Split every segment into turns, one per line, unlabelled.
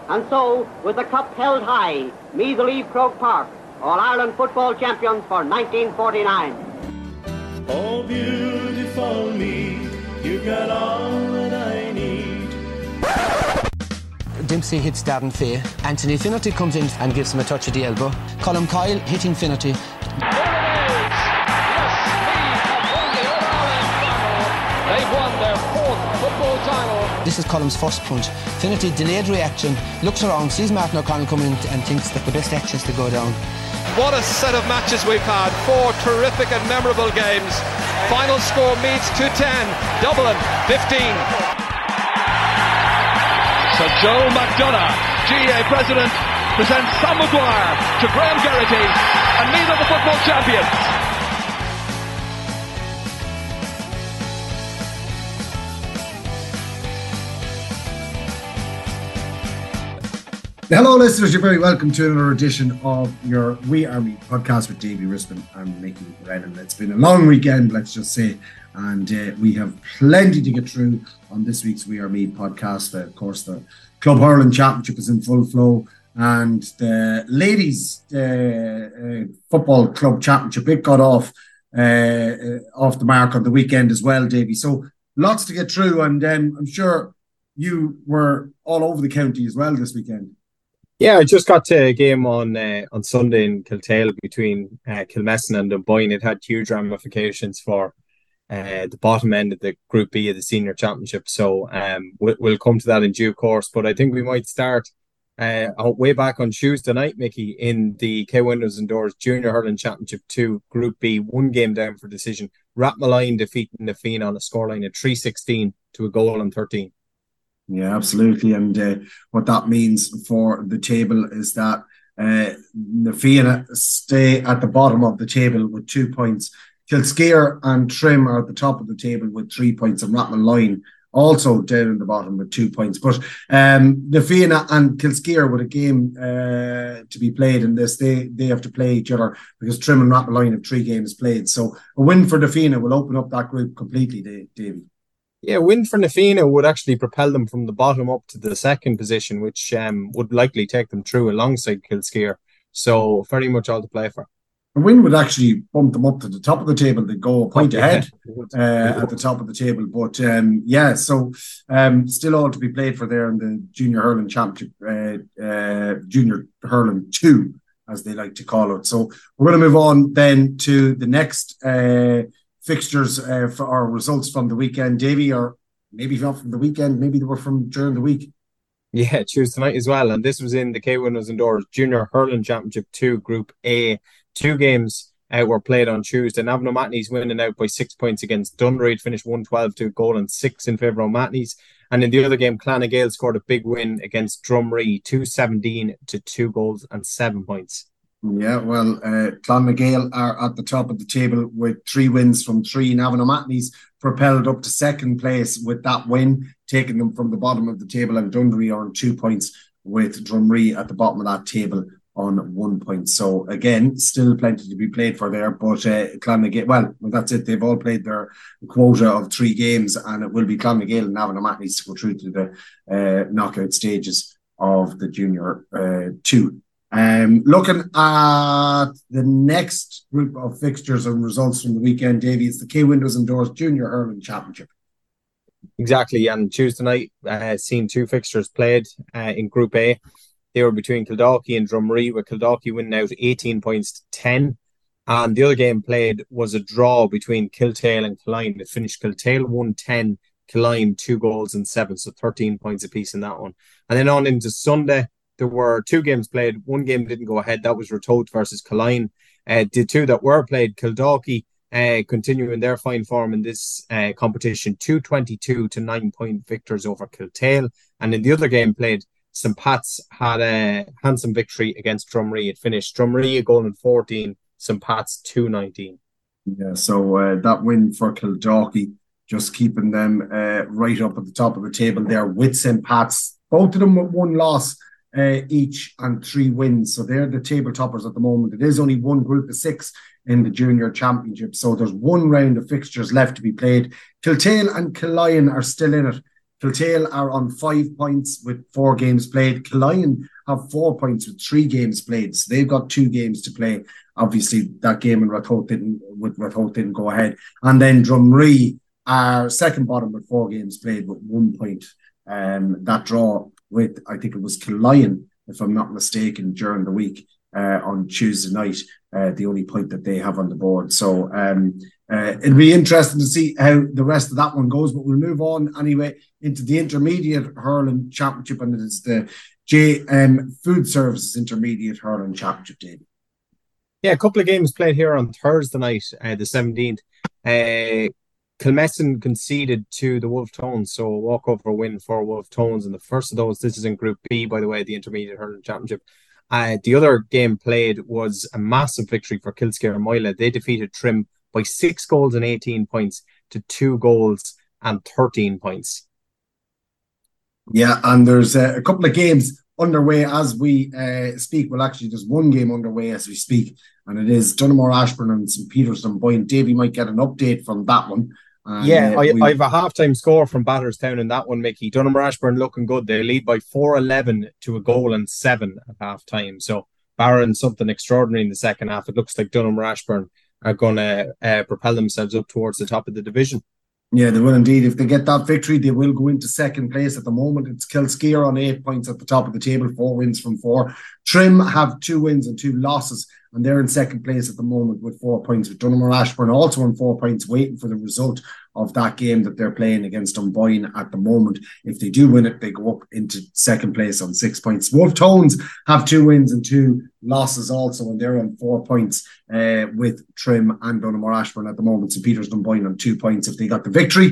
And so, with the cup held high, me the leave Croke Park, All-Ireland football champions for 1949.
Oh, beautiful me, you've got all that I need.
Dempsey hits Darren Fay. Anthony Finnerty comes in and gives him a touch of the elbow. Colm Coyle hitting Finnerty.
They've won their fourth football title.
This is Colm's first punch. Finnerty delayed reaction, looks around, sees Martin O'Connell coming in and thinks that the best action is to go down.
What a set of matches we've had. 4 terrific and memorable games. Final score Meads 2-10, Dublin 15.
So Joe McDonough, GA President, presents Sam Maguire to Graham Geraghty and Meath are the football champions.
Hello listeners, you're very welcome to another edition of your We Are Meath podcast with Davy Rispin and Mickey Brennan. It's been a long weekend, let's just say, and we have plenty to get through on this week's We Are Meath podcast. Of course, the Club Hurling Championship is in full flow, and the Ladies Football Club Championship, it got off the mark on the weekend as well, Davy. So lots to get through, and I'm sure you were all over the county as well this weekend.
Yeah, I just got to a game on Sunday in Kiltale between Kilmessan and Dunboyne. It had huge ramifications for the bottom end of the Group B of the Senior Championship. So we'll come to that in due course. But I think we might start way back on Tuesday night, Mickey, in the K Windows and Doors Junior Hurling Championship 2 Group B. One game down for decision. Rathmolline defeating the Fianna on a scoreline of 3-16 to a goal on 13.
Yeah, absolutely. And what that means for the table is that the Fianna stay at the bottom of the table with 2 points. Kilscare and Trim are at the top of the table with 3 points, and Rathmolline also down in the bottom with 2 points. But the Fianna and Kilscare with a game to be played in this, they have to play each other because Trim and Rathmolline have 3 games played. So a win for the Fianna will open up that group completely, Davy.
Yeah, a win for the Fianna would actually propel them from the bottom up to the second position, which would likely take them through alongside Kilscare. So very much all to play for.
A win would actually bump them up to the top of the table. They go a point ahead at the top of the table. But so still all to be played for there in the Junior Hurling Championship, Junior Hurling 2, as they like to call it. So we're going to move on then to the next fixtures for our results from the weekend, Davy, or maybe not from the weekend, maybe they were from during the week.
Yeah, Tuesday night as well, and this was in the K Windows and Doors Junior Hurling Championship 2 Group A. 2 games were played on Tuesday. Navan O'Mahony's winning out by 6 points against Dundreid, finished 1-12 to a goal and 6 in favour of O'Mahony's. And in the other game, Clonagale scored a big win against Drumree, 2-17 to 2 goals and 7 points.
Yeah, well, Clonagale are at the top of the table with 3 wins from 3. Navan O'Mahony's propelled up to second place with that win, taking them from the bottom of the table, and Dundreary are on 2 points with Drumree at the bottom of that table on 1 point. So again, still plenty to be played for there, but Clonagale, well, that's it. They've all played their quota of 3 games, and it will be Clonagale and Navan O'Mahony's to go through to the knockout stages of the Junior 2. Looking at the next group of fixtures and results from the weekend, Davy, it's the K Windows and Doors Junior Hurling Championship.
Exactly, and Tuesday night seen 2 fixtures played in Group A. They were between Kildalkey and Drumree, with Kildalkey winning out 18 points to 10. And the other game played was a draw between Kiltale and Killeen. It finished Kiltale 1-10, Killeen 2 goals and 7, so 13 points apiece in that one. And then on into Sunday, there were 2 games played. One game didn't go ahead. That was Ratoath versus Killeen. The 2 that were played, Kildalkey continuing their fine form in this competition, 2-22 to 9-point victors over Kiltale. And in the other game played, St. Pat's had a handsome victory against Drumree. It finished Drumree a goal and 14, St. Pat's 2-19.
Yeah, so that win for Kildalkey, just keeping them right up at the top of the table there with St. Pat's. Both of them with 1 loss each and 3 wins. So they're the table toppers at the moment. It is only 1 group of 6 in the Junior Championship. So there's 1 round of fixtures left to be played. Kiltale and Killeen are still in it. Kiltale are on 5 points with 4 games played. Killian have 4 points with 3 games played. So they've got 2 games to play. Obviously, that game in Ratoath didn't go ahead. And then Drumree are second bottom with 4 games played with 1 point. That draw with, I think it was Killian, if I'm not mistaken, during the week on Tuesday night, the only point that they have on the board. So it'll be interesting to see how the rest of that one goes, but we'll move on anyway into the Intermediate Hurling Championship, and it is the JM Food Services Intermediate Hurling Championship, David.
Yeah, a couple of games played here on Thursday night, the 17th. Kilmessan conceded to the Wolf Tones, so a walkover win for Wolf Tones. And the first of those, this is in Group B, by the way, the Intermediate Hurling Championship. The other game played was a massive victory for Kilscare Moyle. They defeated Trim by 6 goals and 18 points to 2 goals and 13 points.
Yeah, and there's a couple of games underway as we speak. Well, actually, there's one game underway as we speak, and it is Dunamore Ashburn and St. Peter's Dunboyne. Davey might get an update from that one.
I have a half-time score from Batterstown in that one, Mickey. Dunamore Ashburn looking good. They lead by 4-11 to a goal and 7 at half-time. So Barron something extraordinary in the second half. It looks like Dunamore Ashburn are going to propel themselves up towards the top of the division.
Yeah, they will indeed. If they get that victory, they will go into second place. At the moment, it's Kilscare on 8 points at the top of the table, 4 wins from 4. Trim have 2 wins and 2 losses, and they're in second place at the moment with 4 points. With Dunamore Ashburn also on 4 points, waiting for the result of that game that they're playing against Dunboyne at the moment. If they do win it, they go up into second place on 6 points. Wolf Tones have 2 wins and 2 losses also, and they're on 4 points with Trim and Dunamore Ashburn at the moment. St. Peter's Dunboyne on 2 points. If they got the victory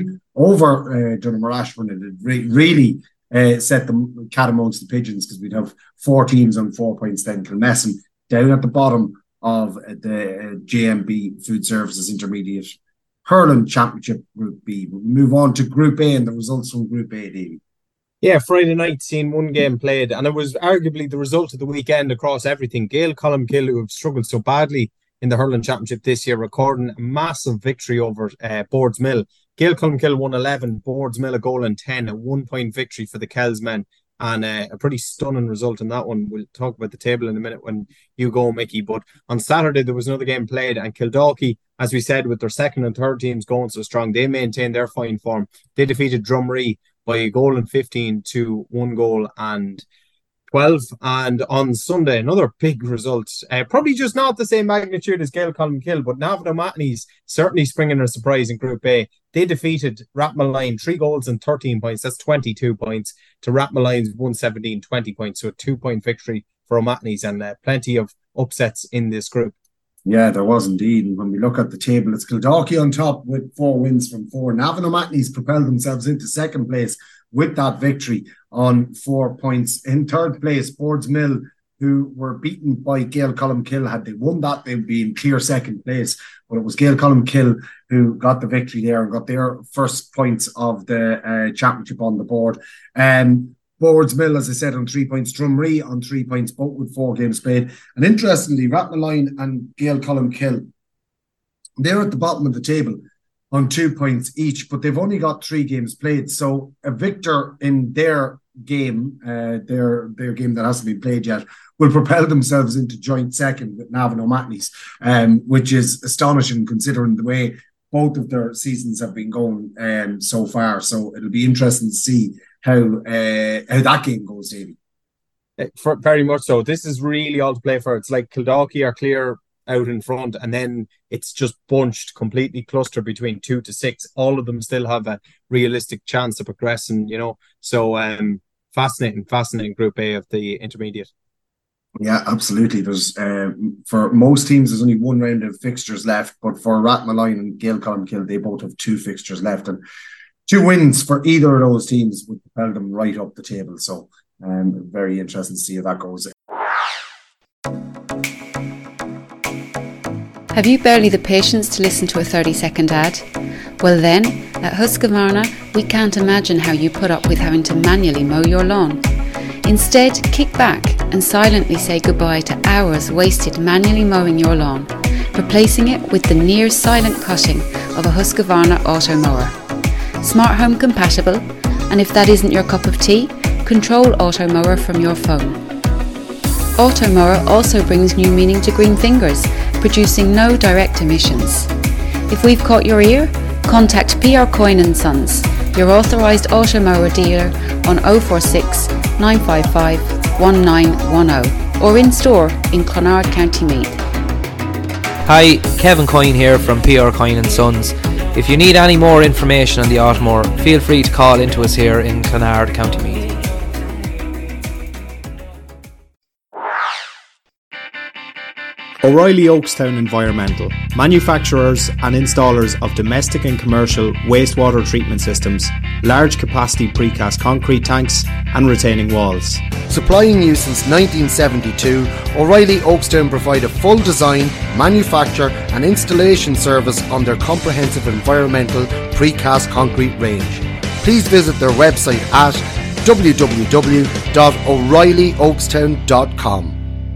over Dunamore Ashburn, it would really set the cat amongst the pigeons, because we'd have 4 teams on 4 points then. Kilmessan down at the bottom of the JMB Food Services Intermediate Hurling Championship Group B. We'll move on to Group A and the results from Group A, Davey.
Yeah, Friday night seen one game played, and it was arguably the result of the weekend across everything. Gael Columkill, who have struggled so badly in the Hurling Championship this year, recording a massive victory over Boardsmill. Gael Columkill won 11, Boardsmill a goal and 10, a 1 point victory for the Kells men, and a pretty stunning result in that one. We'll talk about the table in a minute when you go, Mickey. But on Saturday, there was another game played, and Kildalkey, as we said, with their second and third teams going so strong, they maintained their fine form. They defeated Drumree by a goal and 15 to 1 goal and 12. And on Sunday, another big result. Probably just not the same magnitude as Gael Columkill, but Navan O'Mahony's certainly springing a surprise in Group A. They defeated Rathmaline 3 goals and 13 points. That's 22 points to Rathmaline's 117, 20 points. So a 2 point victory for O'Mahony's, and plenty of upsets in this group.
Yeah, there was indeed. And when we look at the table, it's Kildalkey on top with 4 wins from 4. Navan O'Mahony's propelled themselves into second place with that victory on 4 points. In third place, Boardsmill, who were beaten by Gael Columkill. Had they won that, they'd be in clear second place. But it was Gael Columkill who got the victory there and got their first points of the championship on the board. Boardsmill, as I said, on 3 points. Drumree on 3 points, both with 4 games played. And interestingly, Rathmaline and Gael Columkill, they're at the bottom of the table on 2 points each, but they've only got 3 games played. So a victor in their game, their game that hasn't been played yet, will propel themselves into joint second with Navan O'Mahony's, which is astonishing considering the way both of their seasons have been going so far. So it'll be interesting to see how that game goes, Davey.
Very much so. This is really all to play for. It's like Kildalkey are clear out in front, and then it's just bunched, completely clustered between 2 to 6. All of them still have a realistic chance of progressing, So fascinating Group A of the intermediate.
Yeah, absolutely. There's for most teams, there's only 1 round of fixtures left, but for Rathmaline and Gael Columkill, they both have 2 fixtures left, and 2 wins for either of those teams would propel them right up the table. So very interesting to see how that goes.
Have you barely the patience to listen to a 30-second ad? Well then, at Husqvarna, we can't imagine how you put up with having to manually mow your lawn. Instead, kick back and silently say goodbye to hours wasted manually mowing your lawn, replacing it with the near-silent cutting of a Husqvarna auto mower. Smart home compatible, And if that isn't your cup of tea, control Automower from your phone. Automower also brings new meaning to green fingers, producing no direct emissions. If we've caught your ear, contact PR Coyne & Sons, your authorised Automower dealer on 046 955 1910 or in store in Clonard, County Meath.
Hi, Kevin Coyne here from PR Coyne & Sons. If you need any more information on the Automower, feel free to call into us here in Clonard, County Meath.
O'Reilly Oakstown Environmental, manufacturers and installers of domestic and commercial wastewater treatment systems, large capacity precast concrete tanks and retaining walls.
Supplying you since 1972, O'Reilly Oakstown provide a full design, manufacture and installation service on their comprehensive environmental precast concrete range. Please visit their website at www.o'reillyoakstown.com.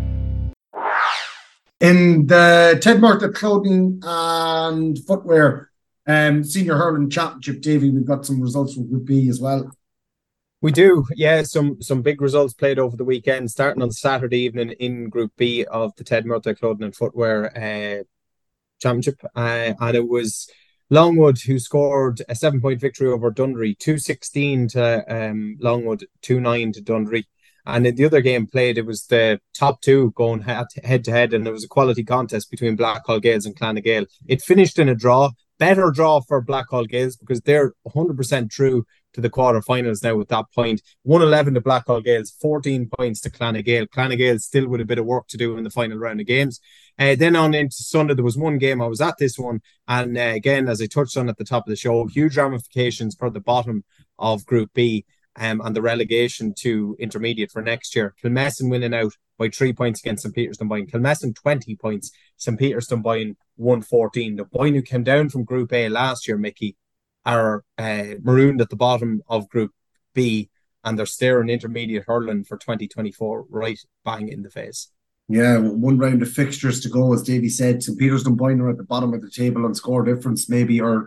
In the Ted Murtagh Clothing and Footwear Senior Hurling Championship, Davy, we've got some results from Group B as well.
We do, yeah, some big results played over the weekend, starting on Saturday evening in Group B of the Ted Murtagh Clothing and Footwear Championship. And it was Longwood who scored a 7-point victory over Dundry, 2-16 to Longwood, 2-9 to Dundry. And in the other game played, it was the top two going head to head, and it was a quality contest between Blackhall Gales and Clonagale. It finished in a draw, better draw for Blackhall Gales because they're 100% true to the quarterfinals now with that point. 111 to Blackhall Gales, 14 points to Clonagale. Clonagale still with a bit of work to do in the final round of games. Then on into Sunday, there was one game. I was at this one, and again, as I touched on at the top of the show, huge ramifications for the bottom of Group B. And the relegation to intermediate for next year. Kilmessan winning out by 3 points against St. Peter's Dunboyne. Kilmessan 20 points, St. Peter's Dunboyne 114. The Boyne who came down from Group A last year, Mickey, are marooned at the bottom of Group B, and they're staring intermediate hurling for 2024 right bang in the face.
Yeah, one round of fixtures to go, as Davy said. St. Peter's Dunboyne are at the bottom of the table on score difference, maybe, or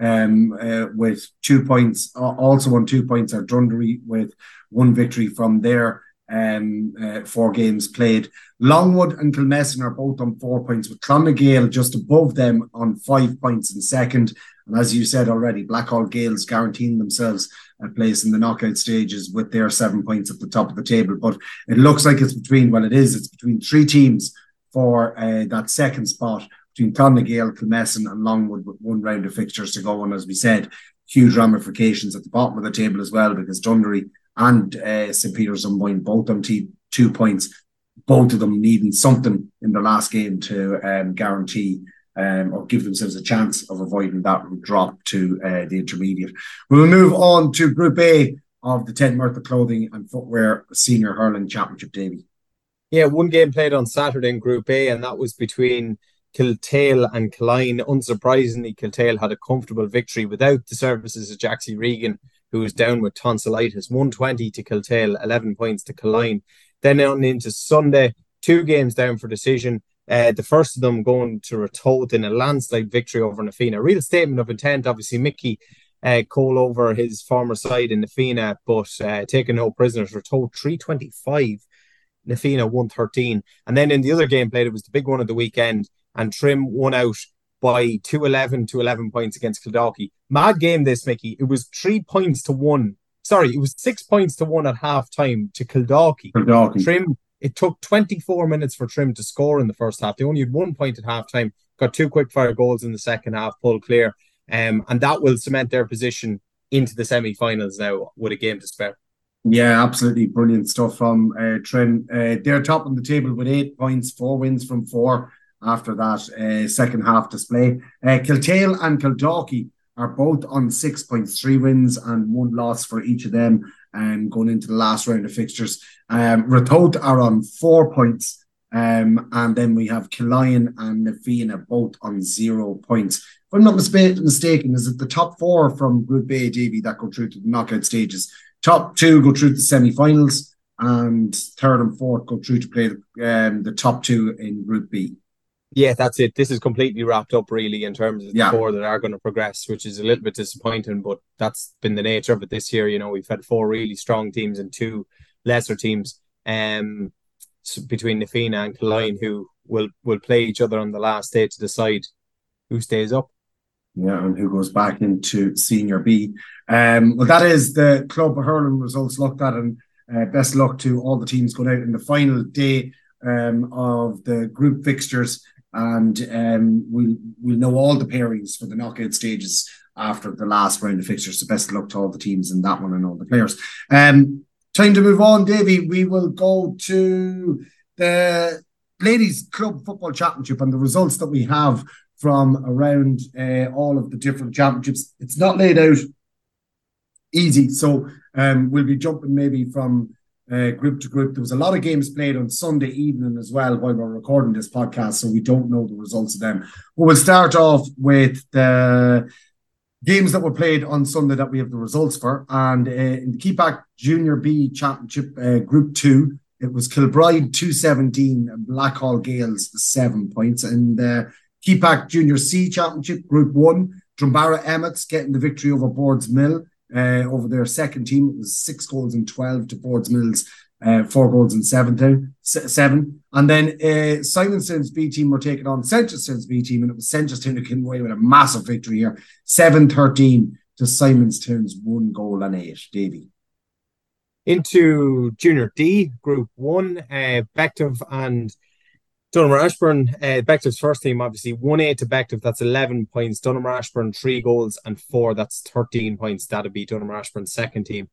with 2 points. Also on 2 points are Dundry with one victory from their 4 games played. Longwood and Kilmessan are both on 4 points, with Clonagale just above them on 5 points in second. And as you said already, Blackhall Gales guaranteeing themselves a place in the knockout stages with their 7 points at the top of the table. But it looks like it's between 3 teams for that second spot, between Clonagale, Kilmessan and Longwood, with one round of fixtures to go. And as we said, huge ramifications at the bottom of the table as well, because Dundry and St. Peter's Dunboyne both on 2 points, both of them needing something in the last game to guarantee or give themselves a chance of avoiding that drop to the intermediate. We'll move on to Group A of the Ted Murtagh Clothing and Footwear Senior Hurling Championship, Davy.
Yeah, one game played on Saturday in Group A, and that was between Kiltale and Killeen. Unsurprisingly, Kiltale had a comfortable victory without the services of Jaxie Regan, who was down with tonsillitis. 120 to Kiltale, 11 points to Killeen. Then on into Sunday, 2 games down for decision. The first of them going to Ratoath in a landslide victory over Nafina. A real statement of intent, obviously. Mickey Cole over his former side in Nafina, but taking no prisoners. Ratoath 325, Nafina 113. And then in the other game played, it was the big one of the weekend, and Trim won out by 211 to 11 points against Kildalkey. Mad game this, Mickey. It was 3 points to 1. Sorry, it was 6 points to 1 at half time to Kildalkey. Trim, it took 24 minutes for Trim to score in the first half. They only had 1 point at half time, got 2 quick fire goals in the second half, pulled clear. And that will cement their position into the semi-finals now with a game to spare.
Yeah, absolutely brilliant stuff from Trim. They're top of the table with 8 points, 4 wins from 4. After that second half display. Kiltale and Kildalkey are both on 6 points, 3 wins and 1 loss for each of them, going into the last round of fixtures. Ratoath are on 4 points, and then we have Killeen and Nafina both on 0 points. If I'm not mistaken, is it the top 4 from Group A, Davy, that go through to the knockout stages? Top 2 go through to the semi-finals, and 3rd and 4th go through to play the top 2 in Group B.
Yeah, that's it. This is completely wrapped up, really, in terms of the four that are going to progress, which is a little bit disappointing, but that's been the nature of it this year. You know, we've had 4 really strong teams and 2 lesser teams between Na Fianna and Killeen, who will play each other on the last day to decide who stays up.
Yeah, and who goes back into Senior B. Well, that is the club hurling results looked at, and best luck to all the teams going out in the final day of the group fixtures. And we'll know all the pairings for the knockout stages after the last round of fixtures. So best of luck to all the teams in that one and all the players. Time to move on, Davy. We will go to the Ladies Club Football Championship and the results that we have from around all of the different championships. It's not laid out easy, so we'll be jumping maybe from group to group. There was a lot of games played on Sunday evening as well while we're recording this podcast, so we don't know the results of them. But we'll start off with the games that were played on Sunday that we have the results for. And in the Keepack Junior B Championship, Group 2, it was Kilbride 217 and Blackhall Gales 7 points. And the Keepack Junior C Championship, Group 1, Drumbarra Emmets getting the victory over Boards Mill. Over their second team, it was 6 goals and 12 to Boards Mill's 4 goals and 7. And then Simonstown's B team were taking on Seneschalstown's B team, and it was Seneschalstown who came away with a massive victory here, 7-13 to Simonstown's 1 goal and 8. Davy.
Into Junior D, Group 1, Bective and Donegal Ashburn. Bective's first team, obviously, 1-8 to Bective, that's 11 points. Donegal Ashburn, 3 goals and 4, that's 13 points. That'll be Donegal Ashburn's second team.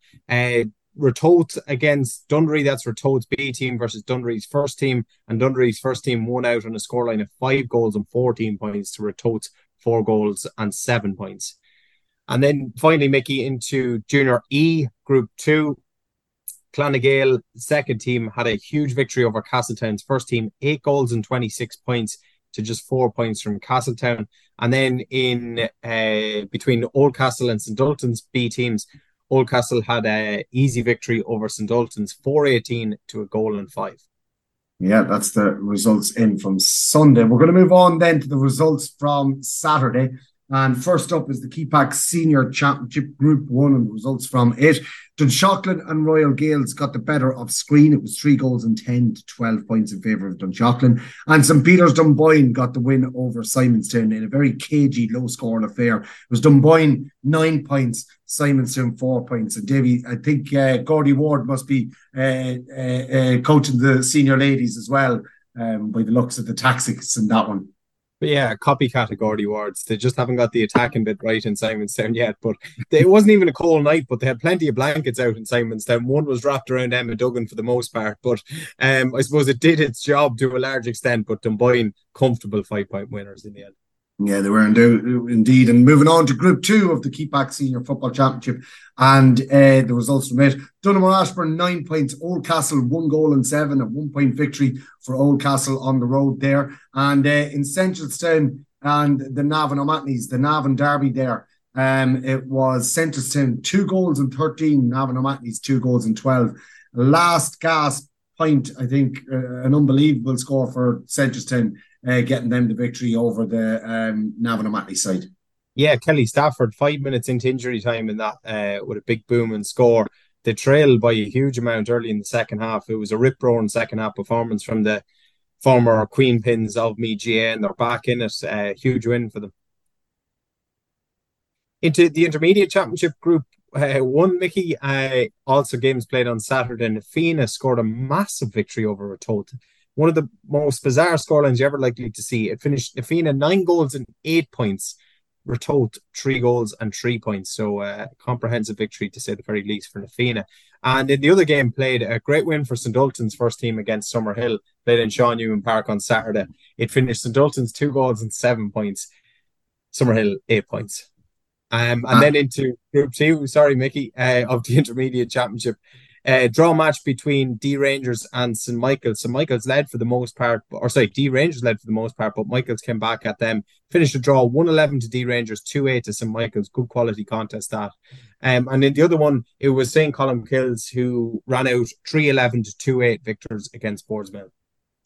Ratoath against Dundry, that's Ratoath's B team versus Dundry's first team, and Dundry's first team won out on a scoreline of 5 goals and 14 points to Ratoath's 4 goals and 7 points. And then finally, Mickey, into Junior E, Group 2, Clonagale, second team, had a huge victory over Castletown's first team, 8 goals and 26 points to just 4 points from Castletown. And then in between Oldcastle and St Dalton's B teams, Oldcastle had an easy victory over St Dalton's, 4-18 to 1 goal and 5.
Yeah, that's the results in from Sunday. We're going to move on then to the results from Saturday. And first up is the Keepack Senior Championship Group 1 and the results from it. Dunshaughlin and Royal Gales got the better of Screen. It was 3 goals and 10 to 12 points in favour of Dunshaughlin. And St Peter's Dunboyne got the win over Simonstown in a very cagey, low-scoring affair. It was Dunboyne 9 points, Simonstown 4 points. And Davy, I think Gordy Ward must be coaching the senior ladies as well, by the looks of the tactics in that one.
But yeah, copycat of Gordy Wards. They just haven't got the attacking bit right in Simonstown yet. But it wasn't even a cold night, but they had plenty of blankets out in Simonstown. One was wrapped around Emma Duggan for the most part. But I suppose it did its job to a large extent. But Dunboyne, comfortable 5-point winners in the end.
Yeah, they were indeed. And moving on to Group 2 of the Keepack Senior Football Championship and the results from it. Donegal Ashburn 9 points, Oldcastle 1 goal and 7, a 1 point victory for Oldcastle on the road there. And in Seneschalstown and the Navan O'Matneys, the Navan Derby there, it was Seneschalstown 2 goals and 13, Navan O'Matneys 2 goals and 12. Last gasp point, I think, an unbelievable score for Seneschalstown, getting them the victory over the Navan O'Matney side.
Yeah, Kelly Stafford, 5 minutes into injury time in that with a big boom and score. They trailed by a huge amount early in the second half. It was a rip-roaring second half performance from the former Queen Pins of Meath GA, and they're back in it. A huge win for them. Into the Intermediate Championship Group 1, Mickey, also games played on Saturday. Na Fianna scored a massive victory over Ratoath. One of the most bizarre scorelines you're ever likely to see. It finished Na Fianna 9 goals and 8 points. Ratoath 3 goals and 3 points. So comprehensive victory to say the very least for Na Fianna. And in the other game played, a great win for St Dalton's first team against Summerhill, played in Sean Newman Park on Saturday. It finished St Dalton's 2 goals and 7 points. Summerhill 8 points. And then into Group 2, sorry Mickey, of the Intermediate Championship. Draw match between D Rangers and St Michael's. St Michael's led for the most part, D Rangers led for the most part, but Michael's came back at them. Finished a draw 1-11 to D Rangers, 2-8 to St Michael's. Good quality contest that. And in the other one, it was St Columkills who ran out 3-11 to 2-8 victors against Boards Mill.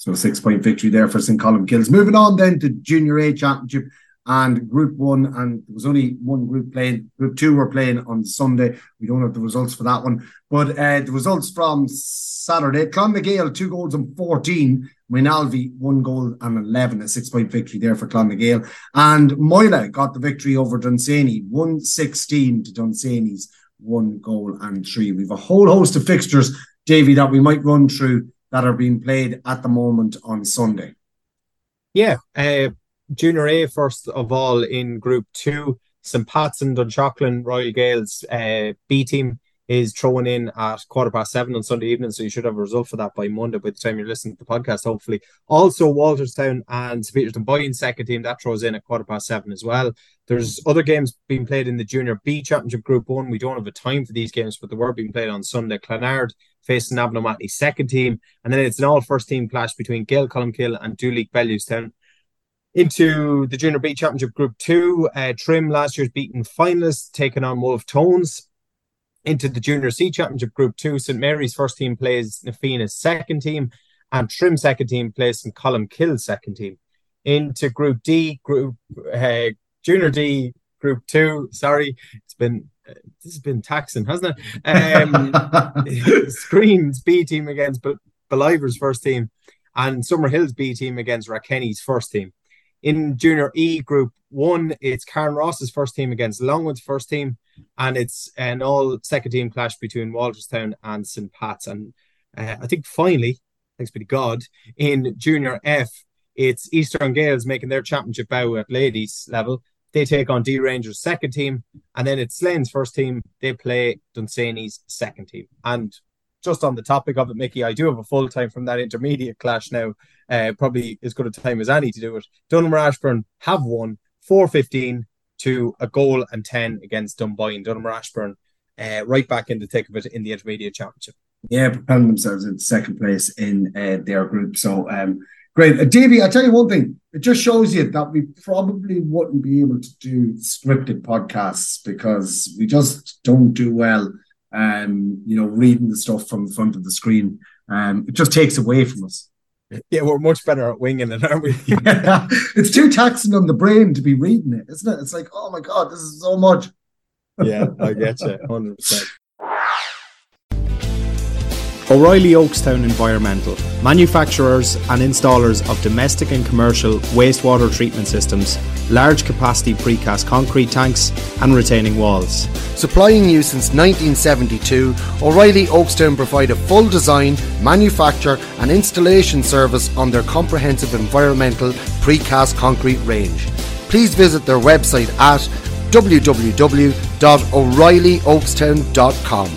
So 6-point victory there for St. Columkills. Moving on then to Junior A Championship and Group 1, and there was only one group playing. Group 2 were playing on Sunday. We don't have the results for that one. But the results from Saturday, Clonmagale 2 goals and 14. Moynalvey 1 goal and 11, a 6-point victory there for Clonmagale. And Moyle got the victory over Dunsany, 1-16 to Dunsaney's 1 goal and 3. We've a whole host of fixtures, Davy, that we might run through that are being played at the moment on Sunday.
Yeah, Junior A, first of all, in Group 2, St. Pat's and Dunshaughlin Royal Gaels B team is throwing in at 7:15 on Sunday evening, so you should have a result for that by Monday by the time you're listening to the podcast, hopefully. Also, Walterstown and St. Peter's Dunboyne second team, that throws in at 7:15 as well. There's other games being played in the Junior B Championship Group 1. We don't have a time for these games, but they were being played on Sunday. Clonard facing Navan second team, and then it's an all first team clash between Gael Columkill and Duleek Bellewstown. Into the Junior B Championship Group 2, Trim, last year's beaten finalists, taking on Wolf Tones. Into the Junior C Championship Group 2, St. Mary's first team plays Nafina's second team, and Trim second team plays St. Columkill's second team. Into Group D, Junior D Group 2, sorry, this has been taxing, hasn't it? Screen's B team against Beliver's first team, and Summerhill's B team against Rakenny's first team. In Junior E Group 1, it's Karen Ross's first team against Longwood's first team, and it's an all second team clash between Walterstown and St. Pat's. And I think finally, thanks be to God, in Junior F, it's Eastern Gales making their championship bow at ladies level. They take on D Rangers' second team, and then it's Slane's first team. They play Dunsaney's second team. And just on the topic of it, Mickey, I do have a full time from that intermediate clash now. Probably as good a time as any to do it. Dunmore Ashburn have won 4-15 to a goal and 10 against Dunboyne. Dunmore Ashburn right back in the thick of it in the intermediate championship.
Yeah, propelling themselves in second place in their group. So great. Davey, I'll tell you one thing. It just shows you that we probably wouldn't be able to do scripted podcasts because we just don't do well reading the stuff from the front of the screen. It just takes away from us.
Yeah, we're much better at winging it, aren't we?
Yeah. It's too taxing on the brain to be reading it, isn't it? It's like, oh my God, this is so much.
Yeah, I get you, 100%.
O'Reilly Oakstown Environmental, manufacturers and installers of domestic and commercial wastewater treatment systems, large capacity precast concrete tanks and retaining walls.
Supplying you since 1972, O'Reilly Oakstown provide a full design, manufacture and installation service on their comprehensive environmental precast concrete range. Please visit their website at www.o'reillyoakstown.com.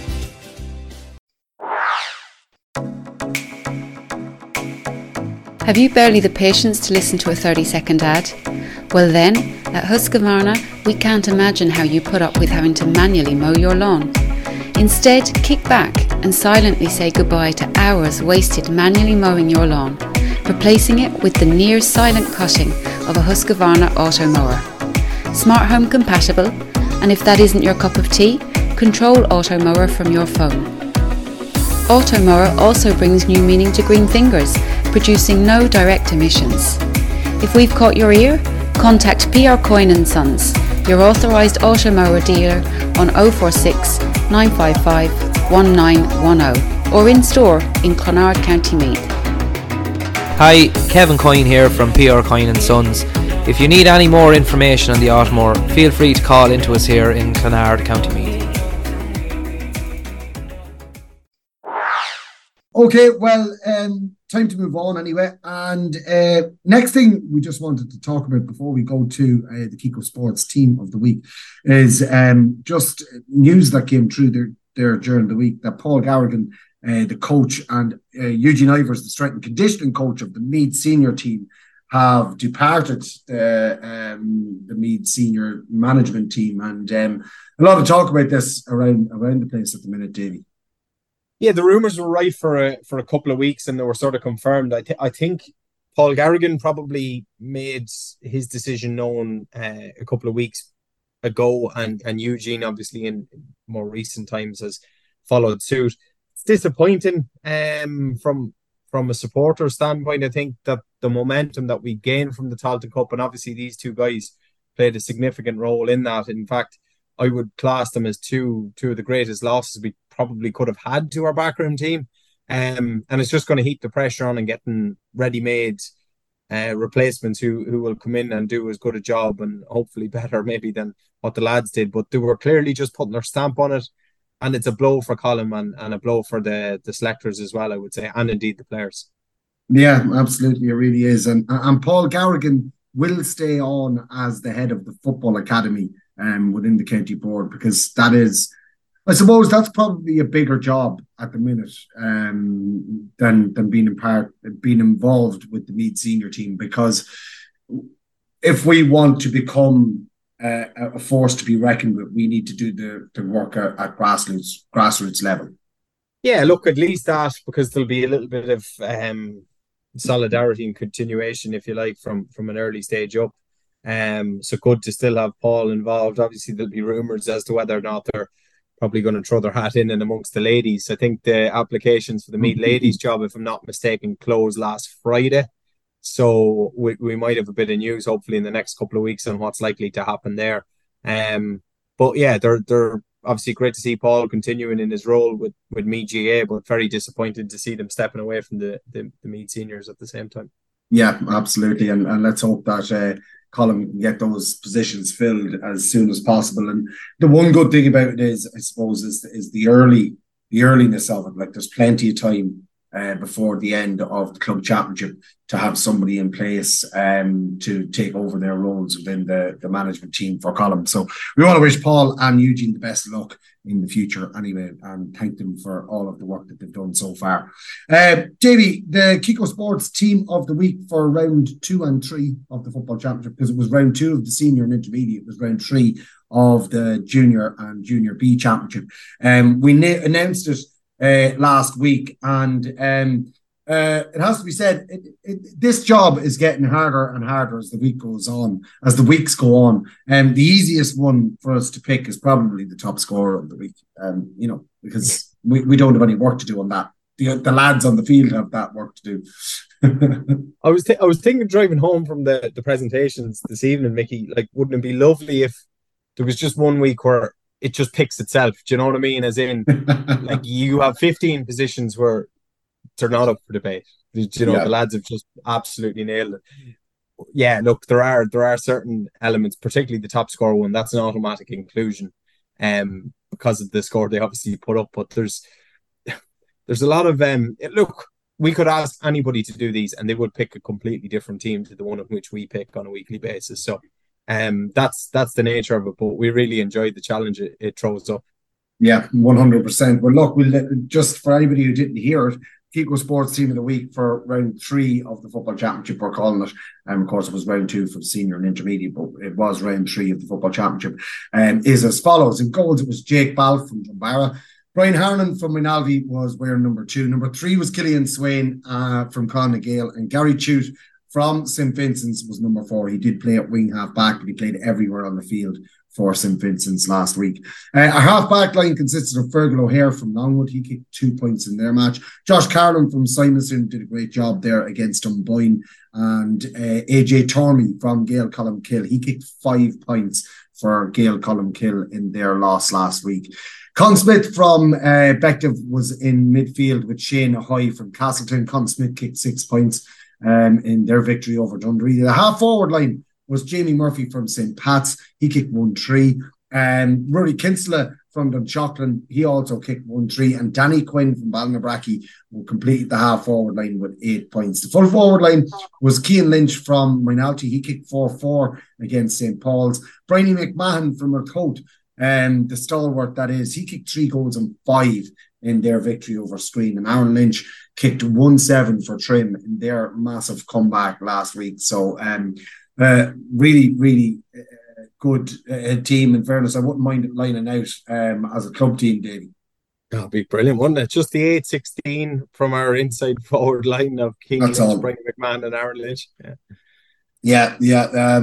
Have you barely the patience to listen to a 30-second ad? Well then, at Husqvarna, we can't imagine how you put up with having to manually mow your lawn. Instead, kick back and silently say goodbye to hours wasted manually mowing your lawn, replacing it with the near-silent cutting of a Husqvarna auto mower. Smart home compatible, and if that isn't your cup of tea, control auto mower from your phone. Auto mower also brings new meaning to green fingers, producing no direct emissions. If we've caught your ear, contact PR Coyne & Sons, your authorised auto mower dealer on 046 955 1910 or in store in Clonard, County Meath.
Hi, Kevin Coyne here from PR Coyne & Sons. If you need any more information on the Automower, feel free to call into us here in Clonard, County Meath.
Okay, well, time to move on anyway. And next thing we just wanted to talk about before we go to the Kiko Sports Team of the Week is just news that came through there during the week that Paul Garrigan, the coach, and Eugene Ivers, the strength and conditioning coach of the Meath senior team, have departed the Meath senior management team. And a lot of talk about this around the place at the minute, Davey.
Yeah, the rumours were right for a couple of weeks and they were sort of confirmed. I think Paul Garrigan probably made his decision known a couple of weeks ago, and Eugene obviously in more recent times has followed suit. It's disappointing from from a supporter standpoint, I think that the momentum that we gained from the Tailteann Cup, and obviously these two guys played a significant role in that. In fact, I would class them as two of the greatest losses we probably could have had to our backroom team. And it's just going to heap the pressure on and getting ready-made replacements who will come in and do as good a job and hopefully better maybe than what the lads did. But they were clearly just putting their stamp on it. And it's a blow for Colin and a blow for the selectors as well, I would say, and indeed the players.
Yeah, absolutely. It really is. And Paul Garrigan will stay on as the head of the football academy within the county board, because that is, I suppose that's probably a bigger job at the minute than being involved with the Meath senior team, because if we want to become a force to be reckoned with, we need to do the work at grassroots level.
Yeah, look, at least that, because there'll be a little bit of solidarity and continuation, if you like, from an early stage up. So good to still have Paul involved. Obviously, there'll be rumours as to whether or not they're probably going to throw their hat in and amongst the ladies. I think the applications for the Meath ladies job, if I'm not mistaken, closed last Friday. So we might have a bit of news, hopefully, in the next couple of weeks on what's likely to happen there. But yeah, they're obviously great to see Paul continuing in his role with Meath GA, but very disappointed to see them stepping away from the Meath seniors at the same time.
Yeah, absolutely. And let's hope that Colin can get those positions filled as soon as possible. And the one good thing about it is, I suppose, is the earliness of it. Like, there's plenty of time before the end of the club championship to have somebody in place to take over their roles within the management team for Colin. So we want to wish Paul and Eugene the best of luck in the future anyway, and thank them for all of the work that they've done so far. Davey, the Kiko Sports Team of the Week for round 2 and 3 of the football championship, because it was round 2 of the senior and intermediate, it was round 3 of the junior and junior B championship. We announced it last week, and it has to be said, this job is getting harder and harder as the week goes on, as the weeks go on. The easiest one for us to pick is probably the top scorer of the week, because we don't have any work to do on that. The lads on the field have that work to do.
I was thinking, driving home from the presentations this evening, Mickey, like, wouldn't it be lovely if there was just one week where it just picks itself? Do you know what I mean? As in, like, you have 15 positions where they're not up for debate. The lads have just absolutely nailed it. Yeah, look, there are certain elements, particularly the top score one, that's an automatic inclusion because of the score they obviously put up. But there's a lot of look, we could ask anybody to do these and they would pick a completely different team to the one of which we pick on a weekly basis. So that's the nature of it, but we really enjoyed the challenge it throws up.
Yeah, 100%. Well, look, just for anybody who didn't hear it, Kiko Sports Team of the Week for round 3 of the football championship, we're calling it. Of course, it was round 2 for the senior and intermediate, but it was round 3 of the football championship. Is as follows. In goals, it was Jake Ball from Drumbarra. Brian Harnan from Rinaldi was wearing number 2. Number 3 was Killian Swain from Clonagale, and Gary Chute from St. Vincent's was number 4. He did play at wing half back, but he played everywhere on the field for St. Vincent's last week. Our half-back line consisted of Fergal O'Hare from Longwood. He kicked 2 points in their match. Josh Carlin from Simonson did a great job there against Dunboyne. And AJ Tormey from Gael Columkill, he kicked 5 points for Gael Columkill in their loss last week. Con Smith from Bective was in midfield with Shane Ahoy from Castleton. Con Smith kicked 6 points in their victory over Dundee. The half-forward line was Jamie Murphy from St. Pat's. He kicked 1-3. Rory Kinsella from Dunshaughlin, he also kicked 1-3. And Danny Quinn from Ballinabrakey will complete the half-forward line with 8 points. The full-forward line was Cian Lynch from Rinaldi. He kicked 4-4 against St. Paul's. Bryony McMahon from Racote, the stalwart that is, he kicked 3 goals and 5 in their victory over Screen. And Aaron Lynch kicked 1-7 for Trim in their massive comeback last week. So, really, really good team. In fairness, I wouldn't mind it lining out as a club team, Davey.
That'd be brilliant, wouldn't it? Just the 8-16 from our inside forward line of King Lynch, Brian McMahon and Aaron Lynch.
Yeah.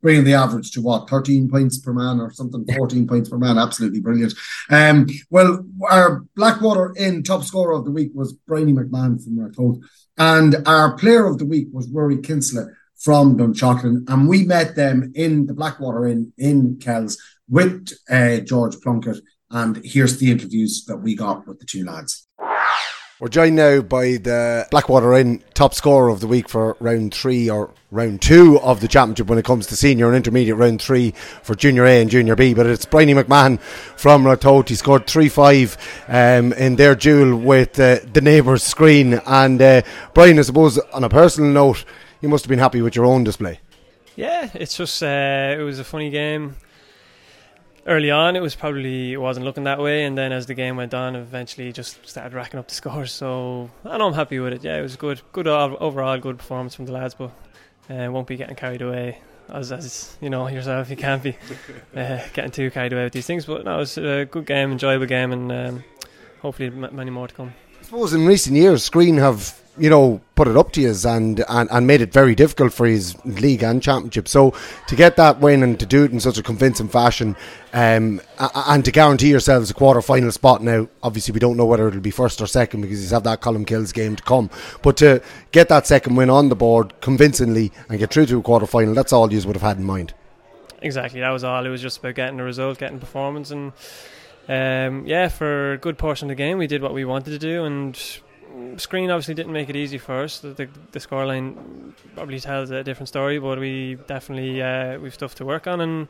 bringing the average to 13 points per man or something, 14 points per man. Absolutely brilliant. Well, our Blackwater Inn top scorer of the week was Bryony McMahon from Rathode, and our player of the week was Rory Kinsella from Dunshaughlin, and we met them in the Blackwater Inn in Kells with George Plunkett, and here's the interviews that we got with the two lads.
We're joined now by the Blackwater Inn top scorer of the week for round 3 or round 2 of the championship when it comes to senior and intermediate round 3 for junior A and junior B, but it's Bryony McMahon from Rathode. He scored 3-5 in their duel with the neighbours' Screen, and Brian, I suppose on a personal note, you must have been happy with your own display.
Yeah, it's just it was a funny game. Early on, it wasn't looking that way, and then as the game went on, eventually just started racking up the scores. So I know I'm happy with it. Yeah, it was good overall, good performance from the lads, but won't be getting carried away as you know yourself. You can't be getting too carried away with these things. But no, it was a good game, enjoyable game, and hopefully many more to come.
I suppose in recent years, Screen have put it up to you and made it very difficult for his league and championship. So to get that win and to do it in such a convincing fashion, and to guarantee yourselves a quarter-final spot now, obviously we don't know whether it'll be first or second because you have that Colmcille's game to come, but to get that second win on the board convincingly and get through to a quarter-final, that's all you would have had in mind.
Exactly, that was all. It was just about getting the result, getting performance, and for a good portion of the game we did what we wanted to do, and Screen obviously didn't make it easy for us. The scoreline probably tells a different story, but we definitely we've stuff to work on, and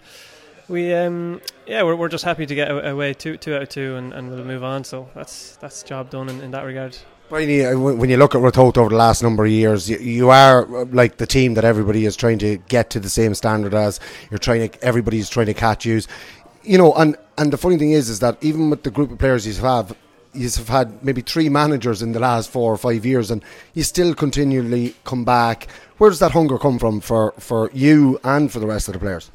we're just happy to get away 2 out of 2, and we'll move on. So that's job done in that regard.
Brian, when you look at Rathode over the last number of years, you are like the team that everybody is trying to get to the same standard as. Everybody's trying to catch you. And the funny thing is that even with the group of players you've had maybe 3 managers in the last 4 or 5 years, and you still continually come back. Where does that hunger come from for you and for the rest of the players?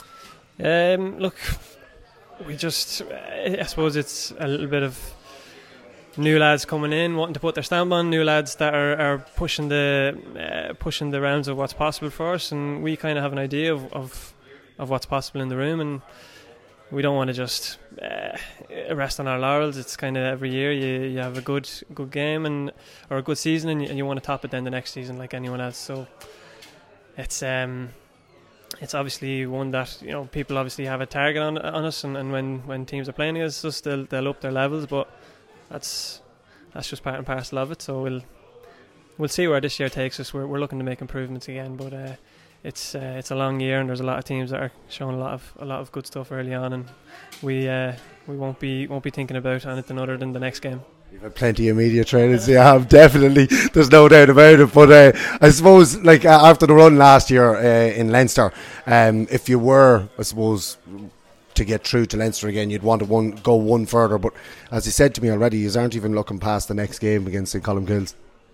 Look, we just I suppose it's a little bit of new lads coming in, wanting to put their stamp on, new lads that are pushing the rounds of what's possible for us, and we kind of have an idea of what's possible in the room, and we don't want to just rest on our laurels. It's kind of every year you have a good game or a good season, and you want to top it then the next season like anyone else. So it's obviously one that people obviously have a target on us, and when teams are playing against us, they'll up their levels. But that's just part and parcel of it. So we'll see where this year takes us. We're looking to make improvements again, but it's a long year, and there's a lot of teams that are showing a lot of good stuff early on, and we won't be thinking about anything other than the next game.
You've had plenty of media trainings, you have, definitely, there's no doubt about it, but I suppose after the run last year in Leinster, if you were, I suppose, to get through to Leinster again, you'd want to go one further, but as you said to me already, you aren't even looking past the next game against St. Colmcille's.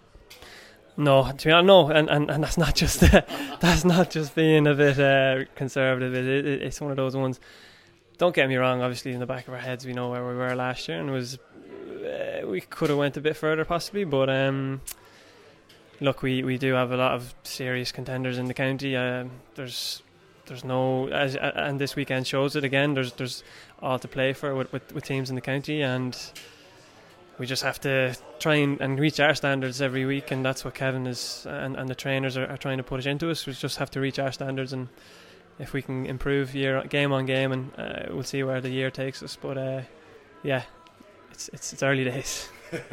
No, to be honest, no, and that's not just being a bit conservative. It's one of those ones. Don't get me wrong. Obviously, in the back of our heads, we know where we were last year, and we could have went a bit further possibly. But look, we do have a lot of serious contenders in the county. There's no, and this weekend shows it again. There's all to play for with teams in the county, and we just have to try and reach our standards every week, and that's what Kevin is and the trainers are trying to push into us. We just have to reach our standards, and if we can improve game on game, and we'll see where the year takes us. But it's early days.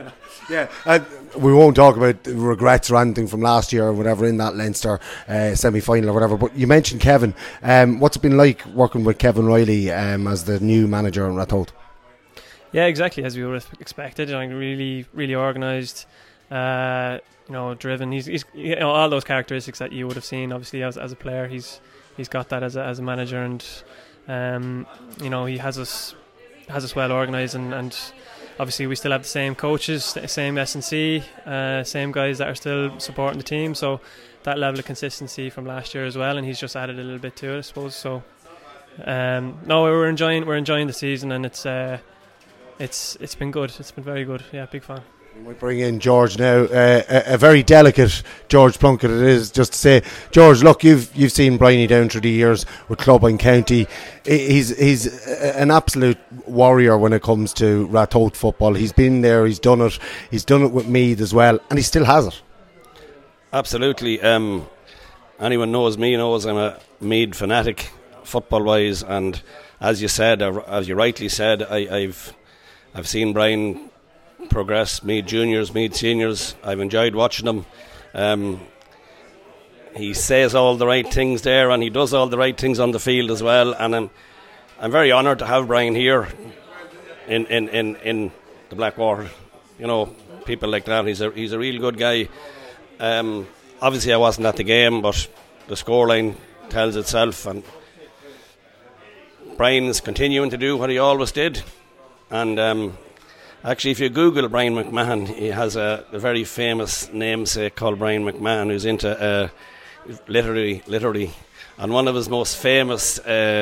We won't talk about regrets or anything from last year or whatever in that Leinster semi-final or whatever, but you mentioned Kevin. What's it been like working with Kevin Riley as the new manager in Rathode?
Yeah, exactly as we would have expected. Really, really organised, driven. He's all those characteristics that you would have seen. Obviously, as a player, he's got that as a manager, and he has us well organised, and obviously we still have the same coaches, same S&C, same guys that are still supporting the team. So that level of consistency from last year as well, and he's just added a little bit to it, I suppose. So we're enjoying the season, and it's been good. It's been very good. Yeah, big fan.
We bring in George now, a very delicate George Plunkett it is, just to say, George, look, you've seen Bryony down through the years with club and county. He's an absolute warrior when it comes to Ratoath football. He's been there, he's done it with Meath as well, and he still has it.
Absolutely. Anyone knows me knows I'm a Meath fanatic football wise, and as you said, as you rightly said, I've seen Brian progress, Meath juniors, Meath seniors. I've enjoyed watching him. He says all the right things there, and he does all the right things on the field as well. And I'm very honoured to have Brian here in the Blackwater. You know, people like that. He's a real good guy. Obviously, I wasn't at the game, but the scoreline tells itself. And Brian is continuing to do what he always did. And actually, if you Google Brian McMahon, he has a very famous namesake called Brian McMahon, who's into literary. And one of his most famous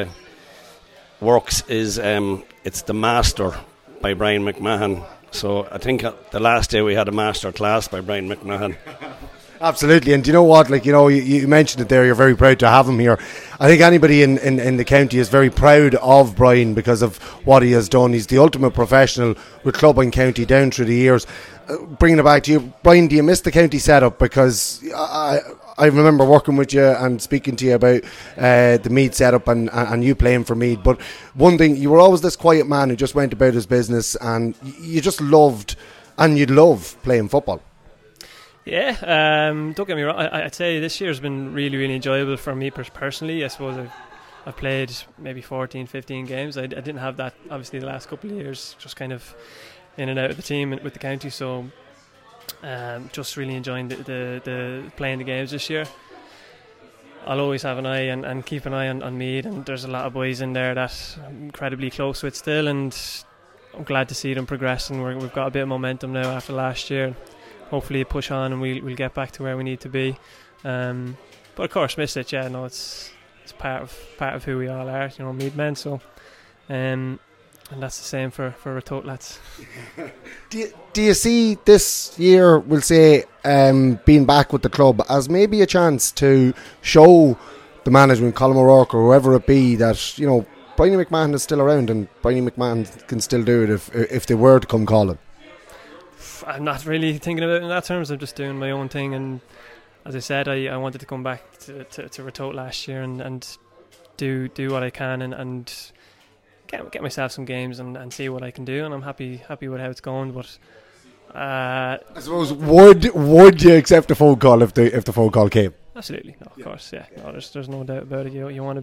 works is it's The Master by Brian McMahon. So I think the last day we had a master class by Brian McMahon.
Absolutely, and do you know what? Like, you know, you mentioned it there. You're very proud to have him here. I think anybody in the county is very proud of Brian because of what he has done. He's the ultimate professional with club and county down through the years. Bringing it back to you, Brian, do you miss the county setup? Because I remember working with you and speaking to you about the Meath setup and you playing for Meath. But one thing, you were always this quiet man who just went about his business, and you just loved and you'd love playing football.
Yeah, don't get me wrong. I'd say this year's been really, really enjoyable for me personally. I suppose I've played maybe 14, 15 games. I didn't have that, obviously, the last couple of years, just kind of in and out of the team with the county. So just really enjoying the playing the games this year. I'll always have an eye and keep an eye on Meath, and there's a lot of boys in there that I'm incredibly close with still, and I'm glad to see them progressing. We've got a bit of momentum now after last year. Hopefully push on and we'll get back to where we need to be. But of course, miss it. Yeah, no, it's part of who we all are. You know, Meath men. So, and that's the same for Ratoath lads.
Do you see this year, we'll say, being back with the club as maybe a chance to show the management, Colin O'Rourke or whoever it be, that, you know, Bryony McMahon is still around and Bryony McMahon can still do it if they were to come calling?
I'm not really thinking about it in that terms. I'm just doing my own thing, and as I said, I wanted to come back to Ratoath last year and do what I can and get myself some games and see what I can do, and I'm happy with how it's going. But
I suppose would you accept a phone call if the phone call came?
Absolutely, no, of course, yeah. No, there's no doubt about it. You want to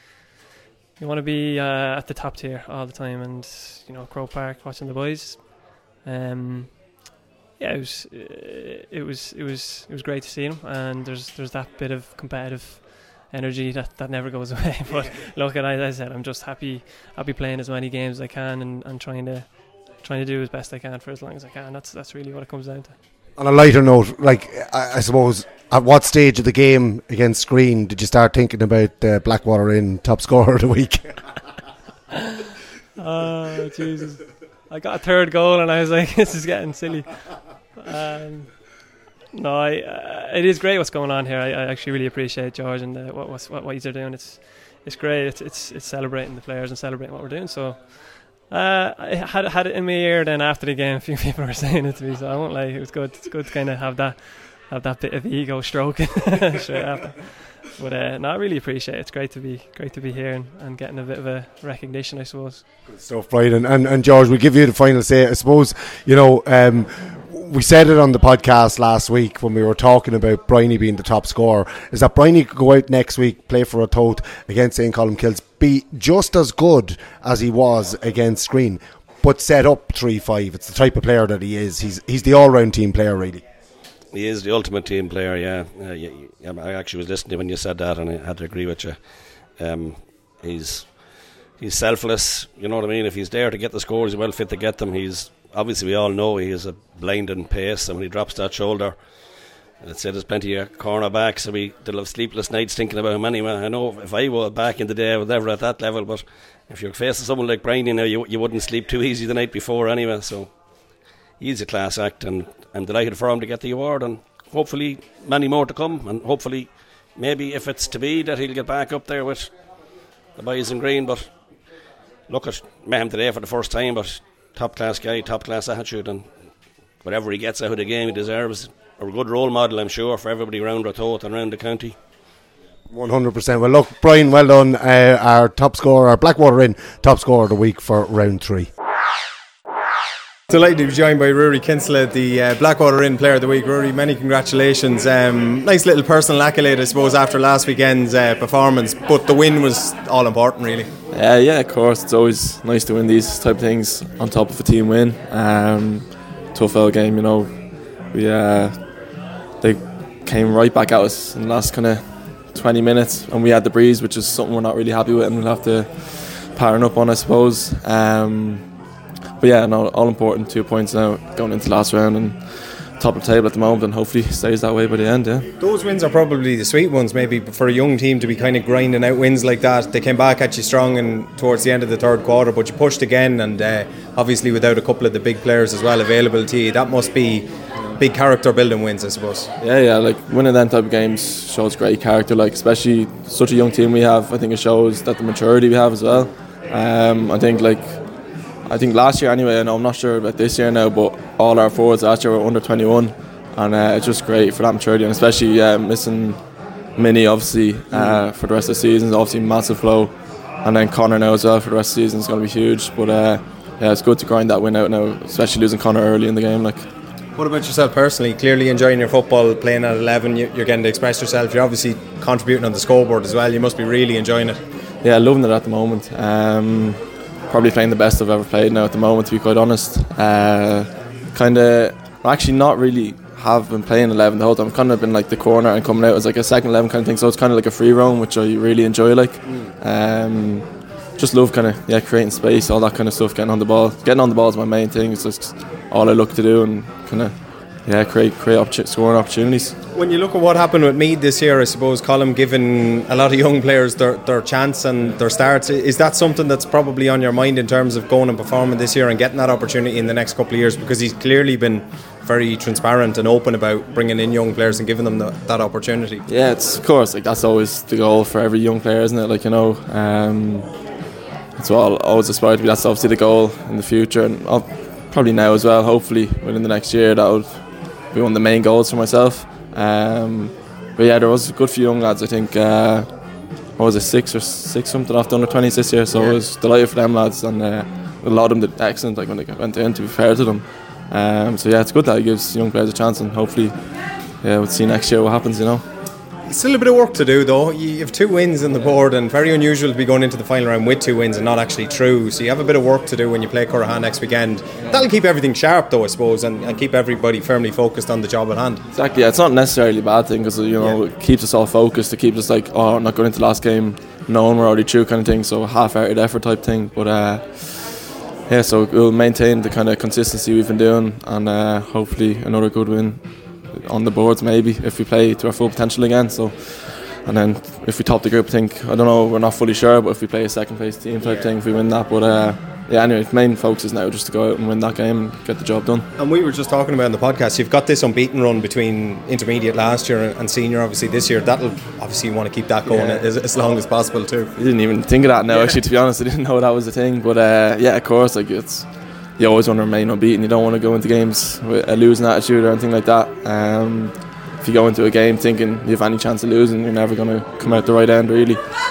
be at the top tier all the time, and you know, Croke Park watching the boys. Yeah, it was great to see him, and there's that bit of competitive energy that never goes away. But look, as I said, I'm just happy. I'll be playing as many games as I can and trying to do as best I can for as long as I can. That's really what it comes down to.
On a lighter note, like I suppose, at what stage of the game against Screen did you start thinking about Blackwater in top scorer of the week?
Oh Jesus! I got a third goal and I was like, this is getting silly. No, it is great what's going on here. I actually really appreciate George and what he's doing. It's great. It's celebrating the players and celebrating what we're doing. So I had it in my ear. Then after the game, a few people were saying it to me, so I won't lie. It was good. It's good to kind of have that bit of ego stroking straight after. But no, I really appreciate it. It's great to be here and getting a bit of a recognition, I suppose.
Good stuff, Brian. And George, we'll give you the final say. I suppose, you know, we said it on the podcast last week when we were talking about Bryony being the top scorer, is that Bryony could go out next week, play for Ratoath against St. Columkills, be just as good as he was against Screen, but set up 3-5. It's the type of player that he is. He's the all-round team player, really.
He is the ultimate team player, yeah. I actually was listening when you said that, and I had to agree with you. He's selfless, you know what I mean? If he's there to get the scores, he's well fit to get them. He's obviously, we all know he has a blinding pace, and when he drops that shoulder, let's say there's plenty of cornerbacks, so they'll have sleepless nights thinking about him anyway. I know if I were back in the day, I was never at that level, but if you're facing someone like Brian, you know, you wouldn't sleep too easy the night before anyway. So he's a class act, and I'm delighted for him to get the award, and hopefully many more to come, and hopefully maybe if it's to be that he'll get back up there with the boys in green. But look at met him today for the first time, but top class guy, top class attitude, and whatever he gets out of the game he deserves. A good role model, I'm sure, for everybody around Ratoath and around the county.
100%. Well, look, Brian, well done. Our top scorer, our Blackwater Inn top scorer of the week for round 3.
Delighted to be joined by Rory Kinsella, the Blackwater Inn Player of the Week. Rory, many congratulations. Nice little personal accolade, I suppose, after last weekend's performance, but the win was all important, really.
Yeah, of course. It's always nice to win these type of things on top of a team win. Tough out game, you know. They came right back at us in the last kind of 20 minutes, and we had the breeze, which is something we're not really happy with, and we'll have to pattern up on, I suppose. But yeah, no, all important 2 points now going into the last round, and top of the table at the moment, and hopefully stays that way by the end. Yeah,
those wins are probably the sweet ones, maybe for a young team to be kind of grinding out wins like that. They came back at you strong and towards the end of the third quarter, but you pushed again, and obviously without a couple of the big players as well available to you, that must be big character building wins, I suppose.
Yeah, like winning them type of games shows great character, like especially such a young team we have. I think it shows that the maturity we have as well. I think last year anyway, I'm not sure about this year now, but all our forwards last year were under 21, and it's just great for that maturity, and especially missing Minnie obviously for the rest of the season is obviously massive flow, and then Connor now as well for the rest of the season is going to be huge. But yeah, it's good to grind that win out now, especially losing Connor early in the game. Like,
what about yourself personally? Clearly enjoying your football, playing at 11, you're getting to express yourself. You're obviously contributing on the scoreboard as well. You must be really enjoying it.
Yeah, loving it at the moment. Probably playing the best I've ever played now at the moment, to be quite honest. Actually not really have been playing 11 the whole time. I've kind of been like the corner and coming out as like a second 11 kind of thing, so it's kind of like a free roam, which I really enjoy. Just love kind of creating space, all that kind of stuff. Getting on the ball is my main thing. It's just all I look to do, and kind of create scoring opportunities.
When you look at what happened with Meath this year, I suppose, Colm, giving a lot of young players their chance and their starts, is that something that's probably on your mind in terms of going and performing this year and getting that opportunity in the next couple of years? Because he's clearly been very transparent and open about bringing in young players and giving them that opportunity.
Yeah, it's of course that's always the goal for every young player, isn't it? It's what I'll always aspire to be. That's obviously the goal in the future, and I'll probably now as well. Hopefully within the next year, that would be one of the main goals for myself. But yeah, there was a good few young lads. I think six something off the under 20s this year. So I was delighted for them lads, and a lot of them did excellent. Like when they went in, to be fair to them. So yeah, it's good that it gives young players a chance, and hopefully, we'll see next year what happens.
Still a bit of work to do though. You have 2 wins on the board, and very unusual to be going into the final round with 2 wins and not actually through. So you have a bit of work to do when you play Currahan next weekend. That'll keep everything sharp though, I suppose, and keep everybody firmly focused on the job at hand.
Exactly. Yeah, it's not necessarily a bad thing, because it keeps us all focused. It keeps us like, I'm not going into the last game knowing we're already through kind of thing. So half-hearted effort type thing. But so we'll maintain the kind of consistency we've been doing, and hopefully another good win on the boards, maybe, if we play to our full potential again. So, and then if we top the group, I don't know, we're not fully sure, but if we play a second place team type thing, if we win that. But anyway, the main focus is now just to go out and win that game and get the job done.
And we were just talking about in the podcast, you've got this unbeaten run between intermediate last year and senior obviously this year. That'll obviously, you want to keep that going as long as possible too.
I didn't even think of that now, actually, to be honest. I didn't know that was a thing, but of course, you always want to remain unbeaten. You don't want to go into games with a losing attitude or anything like that. If you go into a game thinking you have any chance of losing, you're never going to come out the right end, really.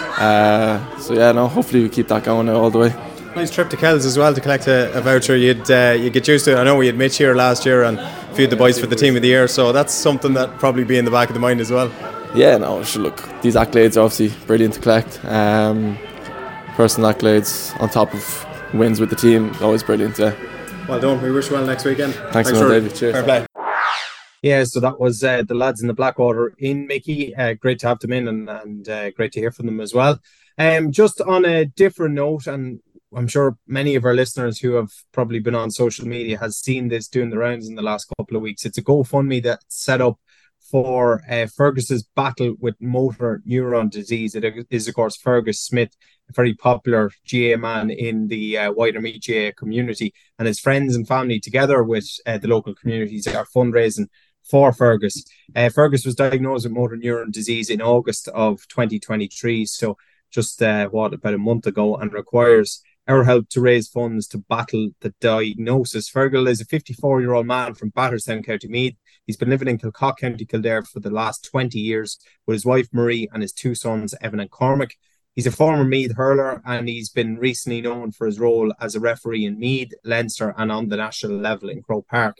Hopefully we keep that going all the way.
Nice trip to Kells as well to collect a voucher. You get used to it. I know we had Mitch here last year and a few of the boys for the team of the year, so that's something that probably be in the back of the mind as well.
Yeah, no, look, these accolades are obviously brilliant to collect. Personal accolades on top of wins with the team, always brilliant.
Well done. We wish you well next weekend.
Thanks a lot, David. Cheers.
Fair play.
Yeah, so that was the lads in the Blackwater Inn, Mickey. Great to have them in, and great to hear from them as well. Just on a different note, and I'm sure many of our listeners who have probably been on social media has seen this doing the rounds in the last couple of weeks. It's a GoFundMe that's set up for Fergus's battle with motor neuron disease. It is, of course, Fergus Smith, a very popular GA man in the wider Meath GA community, and his friends and family, together with the local communities, are fundraising for Fergus. Fergus was diagnosed with motor neuron disease in August of 2023, so just about a month ago, and requires our help to raise funds to battle the diagnosis. Fergal is a 54-year-old man from Batterstown, County Meath. He's been living in Kilcock, County Kildare for the last 20 years with his wife Marie and his two sons, Evan and Cormac. He's a former Meath hurler, and he's been recently known for his role as a referee in Meath, Leinster and on the national level in Croke Park.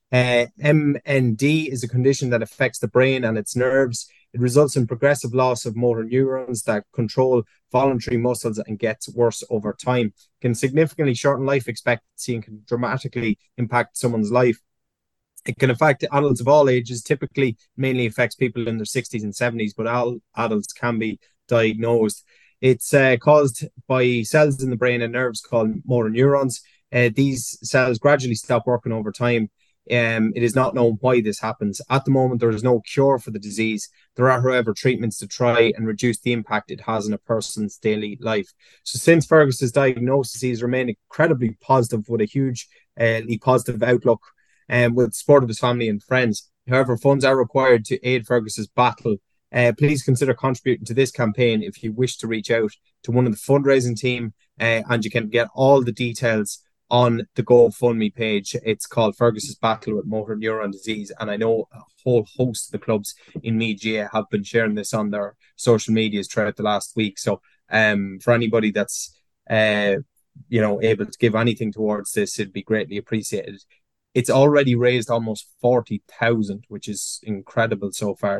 MND is a condition that affects the brain and its nerves. It results in progressive loss of motor neurons that control voluntary muscles and gets worse over time. It can significantly shorten life expectancy and can dramatically impact someone's life. It can affect adults of all ages. Typically, mainly affects people in their 60s and 70s, but all adults can be diagnosed. It's caused by cells in the brain and nerves called motor neurons. These cells gradually stop working over time. It is not known why this happens. At the moment, there is no cure for the disease. There are, however, treatments to try and reduce the impact it has on a person's daily life. So since Fergus's diagnosis, he's remained incredibly positive with a hugely positive outlook and with the support of his family and friends. However, funds are required to aid Fergus's battle. Please consider contributing to this campaign if you wish to reach out to one of the fundraising team, and you can get all the details on the GoFundMe page. It's called Fergus's Battle with Motor Neuron Disease, and I know a whole host of the clubs in Meath GA have been sharing this on their social medias throughout the last week. So for anybody that's able to give anything towards this, it'd be greatly appreciated. It's already raised almost 40,000, which is incredible so far.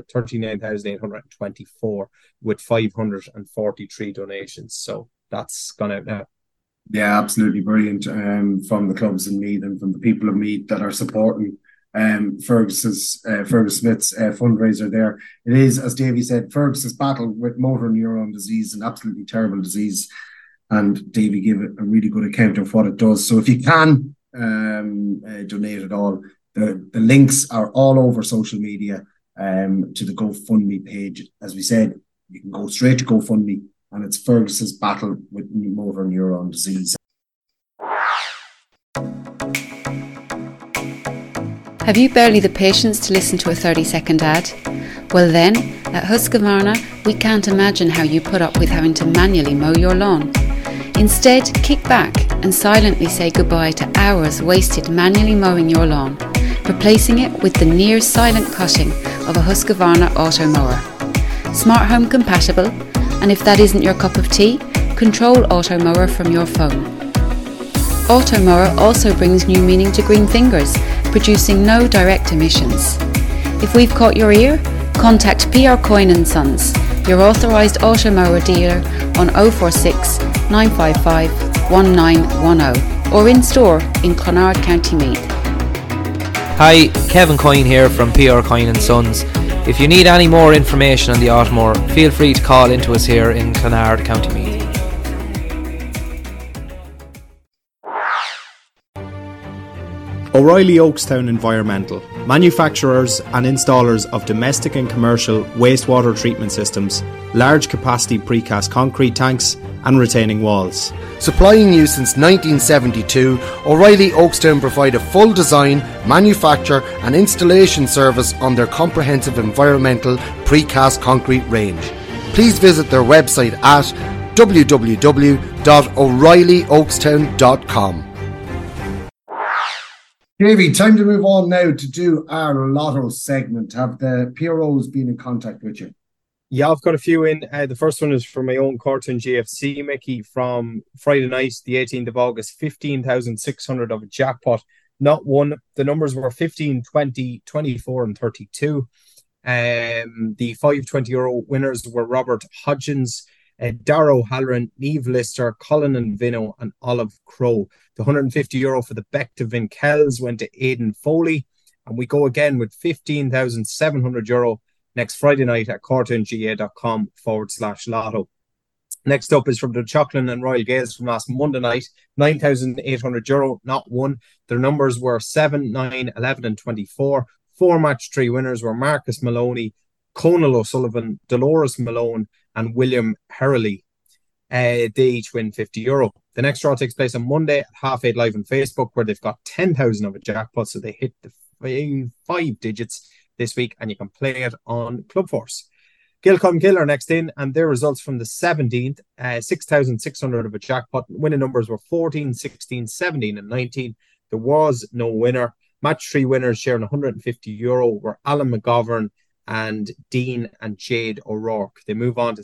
39,824 with 543 donations. So that's gone out now.
Yeah, absolutely brilliant from the clubs in Meath and from the people of Meath that are supporting Fergus Smith's fundraiser there. It is, as Davey said, Fergus's battle with motor neuron disease, an absolutely terrible disease. And Davey gave it a really good account of what it does. So if you can donate at all, the links are all over social media to the GoFundMe page. As we said, you can go straight to GoFundMe, and it's Fergus's battle with motor neuron disease.
Have you barely the patience to listen to a 30-second ad? Well then, at Husqvarna, we can't imagine how you put up with having to manually mow your lawn. Instead, kick back and silently say goodbye to hours wasted manually mowing your lawn, replacing it with the near-silent cutting of a Husqvarna auto mower. Smart home compatible, and if that isn't your cup of tea, control Auto Mower from your phone. Auto Mower also brings new meaning to green fingers, producing no direct emissions. If we've caught your ear, contact PR Coyne & Sons, your authorised Auto Mower dealer on 046 955 1910 or in store in Clonard, County Meath.
Hi, Kevin Coyne here from PR Coyne & Sons. If you need any more information on the Automower, feel free to call into us here in Clonard, County Meath.
O'Reilly Oakstown Environmental, manufacturers and installers of domestic and commercial wastewater treatment systems, large capacity precast concrete tanks and retaining walls.
Supplying you since 1972, O'Reilly Oakstown provide a full design, manufacture and installation service on their comprehensive environmental precast concrete range. Please visit their website at www.o'reillyoakstown.com.
Davey, time to move on now to do our lotto segment. Have the PROs been in contact with you?
Yeah, I've got a few in. The first one is from my own Corton GFC, Mickey, from Friday night, the 18th of August, 15,600 of a jackpot. Not one. The numbers were 15, 20, 24 and 32. The €520 winners were Robert Hodgins, Darrow Halloran, Niamh Lister, Colin and Vino and Olive Crow. The €150 for the Becta Vinkels went to Aidan Foley. And we go again with €15,700 next Friday night at cortonga.com/lotto. Next up is from the Chocolin and Royal Gales from last Monday night, €9,800, not one. Their numbers were 7, 9, 11 and 24. 4 match 3 winners were Marcus Maloney, Conal O'Sullivan, Dolores Malone, and William Herrelly. They each win €50. The next draw takes place on Monday at 8:30 live on Facebook, where they've got 10,000 of a jackpot, so they hit the 5 digits this week, and you can play it on Club Force. Gilcomgill are next in, and their results from the 17th, 6,600 of a jackpot. Winning numbers were 14, 16, 17, and 19. There was no winner. Match 3 winners sharing €150 were Alan McGovern and Dean and Jade O'Rourke. They move on to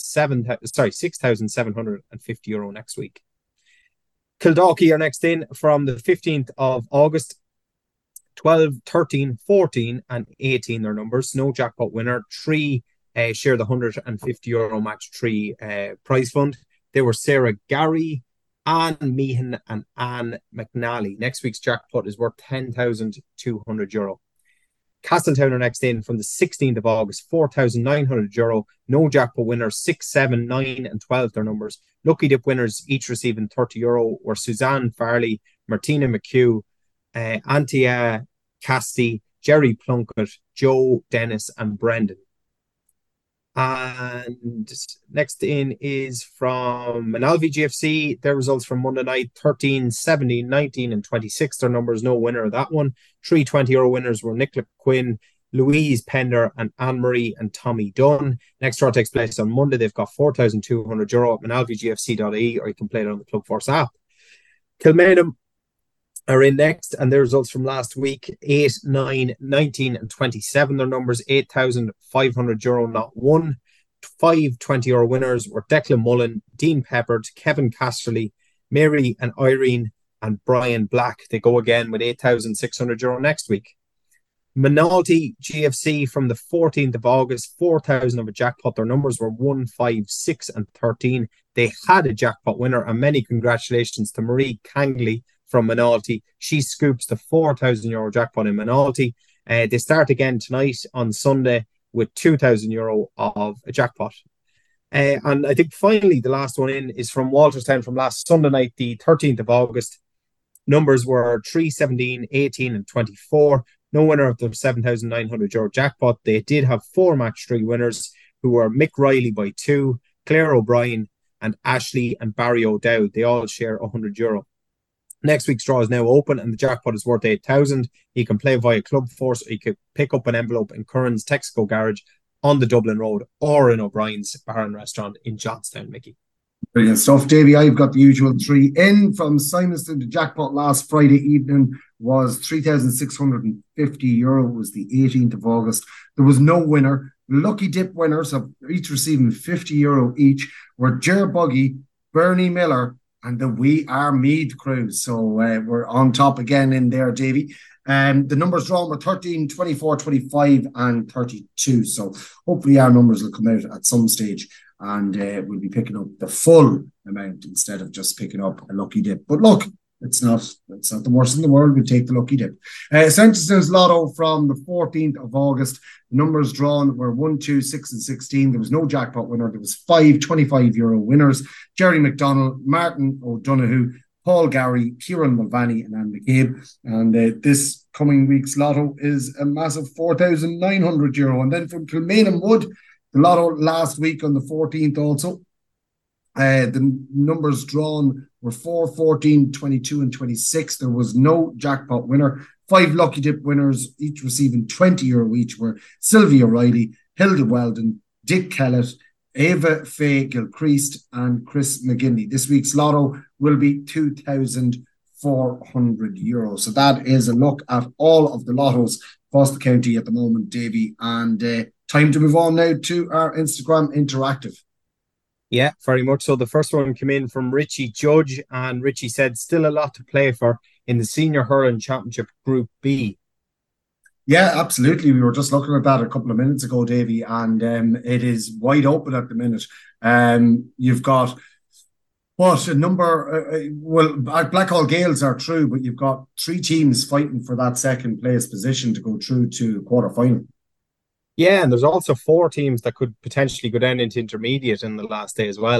€6,750 next week. Kildalkey are next in from the 15th of August. 12, 13, 14, and 18 their numbers. No jackpot winner. 3 share the €150 match 3 prize fund. They were Sarah Gary, Anne Meehan, and Anne McNally. Next week's jackpot is worth €10,200. Castletown are next in from the 16th of August, €4,900. No jackpot winners, 6, 7, 9, and 12 their numbers. Lucky Dip winners, each receiving €30, were Suzanne Farley, Martina McHugh, Antia Casti, Jerry Plunkett, Joe Dennis, and Brendan. And next in is from Manalvi GFC. Their results from Monday night: 13, 17, 19, and 26. Their numbers, no winner of that one. 3 €20 winners were Nicola Quinn, Louise Pender, and Anne-Marie and Tommy Dunn. Next draw takes place on Monday. They've got €4,200 at manalvigfc.ie, or you can play it on the Club Force app. Kilmainham are in next, and their results from last week: 8, 9, 19, and 27. Their numbers, €8,500, not one. 5 €20 winners were Declan Mullen, Dean Peppard, Kevin Casterly, Mary and Irene, and Brian Black. They go again with €8,600 next week. Minalty GFC from the 14th of August, 4,000 of a jackpot. Their numbers were 1, 5, 6, and 13. They had a jackpot winner, and many congratulations to Marie Kangley from Minalty. She scoops the €4,000 jackpot in Minalty. They start again tonight on Sunday with €2,000 of a jackpot. And I think finally the last one in is from Walterstown from last Sunday night, the 13th of August. Numbers were 3, 17, 18, and 24. No winner of the €7,900 jackpot. They did have 4 match 3 winners, who were Mick Riley by 2, Claire O'Brien, and Ashley and Barry O'Dowd. They all share €100. Next week's draw is now open, and the jackpot is worth 8,000. You can play via Club Force, or you could pick up an envelope in Curran's Texaco Garage on the Dublin Road, or in O'Brien's Bar and Restaurant in Johnstown, Mickey.
Brilliant stuff, Davey. I've got the usual 3 in from Simonstown. The jackpot last Friday evening was €3,650. It was the 18th of August. There was no winner. Lucky Dip winners, of each receiving €50 each, were Ger Buggy, Bernie Miller, and the We Are Meath crew. So we're on top again in there, Davey. The numbers drawn were 13, 24, 25, and 32. So hopefully our numbers will come out at some stage, and we'll be picking up the full amount instead of just picking up a lucky dip. But look, it's not the worst in the world. We'll take the lucky dip. Sentencers Lotto from the 14th of August. The numbers drawn were 1, 2, 6, and 16. There was no jackpot winner. There was 5 €25 winners: Jerry McDonald, Martin O'Donoghue, Paul Gowrie, Kieran Mulvaney, and Anne McCabe. And this coming week's Lotto is a massive €4,900. And then from Kilmainham Wood, the Lotto last week on the 14th also. The numbers drawn were 4, 14, 22, and 26. There was no jackpot winner. 5 lucky dip winners, each receiving €20 each, were Sylvia Riley, Hilda Weldon, Dick Kellett, Ava Faye Gilchrist, and Chris McGinley. This week's Lotto will be €2,400. So that is a look at all of the Lottos across the county at the moment, Davey. And time to move on now to our Instagram Interactive.
Yeah, very much so. The first one came in from Richie Judge, and Richie said, still a lot to play for in the Senior Hurling Championship Group B.
Yeah, absolutely. We were just looking at that a couple of minutes ago, Davey, and it is wide open at the minute. You've got a number? Blackhall Gales are through, but you've got 3 teams fighting for that second place position to go through to quarter-final.
Yeah, and there's also 4 teams that could potentially go down into intermediate in the last day as well.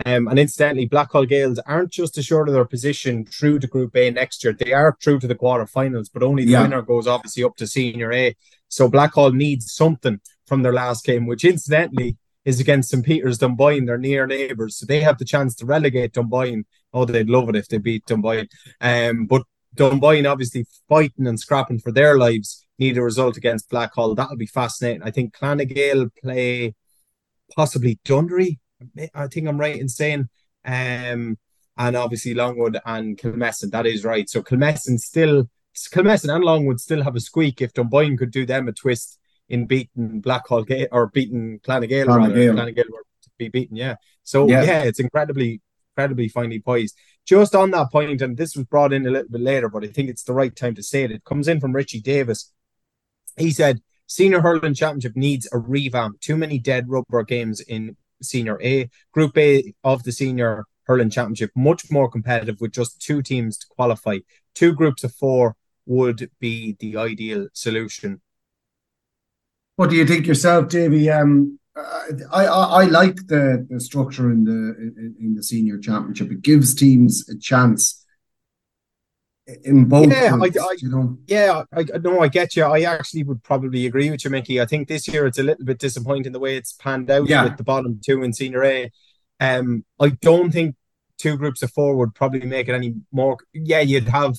And incidentally, Blackhall Gales aren't just assured of their position through to Group A next year. They are through to the quarterfinals, but only the winner goes obviously up to Senior A. So Blackhall needs something from their last game, which incidentally is against St. Peter's Dunboyne, their near neighbours. So they have the chance to relegate Dunboyne. Oh, they'd love it if they beat Dunboyne. But Dunboyne obviously fighting and scrapping for their lives, need a result against Blackhall. That'll be fascinating. I think Clanagale play possibly Dundry. I think I'm right in saying. And obviously Longwood and Kilmessan. That is right. So Kilmessan and Longwood still have a squeak if Dunboyne could do them a twist in beating Blackhall Gale or beating Clanagale. Clanagale were to be beaten, yeah. So it's incredibly finely poised. Just on that point, and this was brought in a little bit later, but I think it's the right time to say it. It comes in from Richie Davis. He said, Senior Hurling Championship needs a revamp. Too many dead rubber games in Senior A. Group A of the Senior Hurling Championship, much more competitive with just 2 teams to qualify. 2 groups of 4 would be the ideal solution.
What do you think yourself, Davey? I like the structure in the Senior Championship. It gives teams a chance in both groups,
I get you. I actually would probably agree with you, Mickey. I think this year it's a little bit disappointing the way it's panned out with the bottom 2 in Senior A. I don't think 2 groups of 4 would probably make it any more. Yeah, you'd have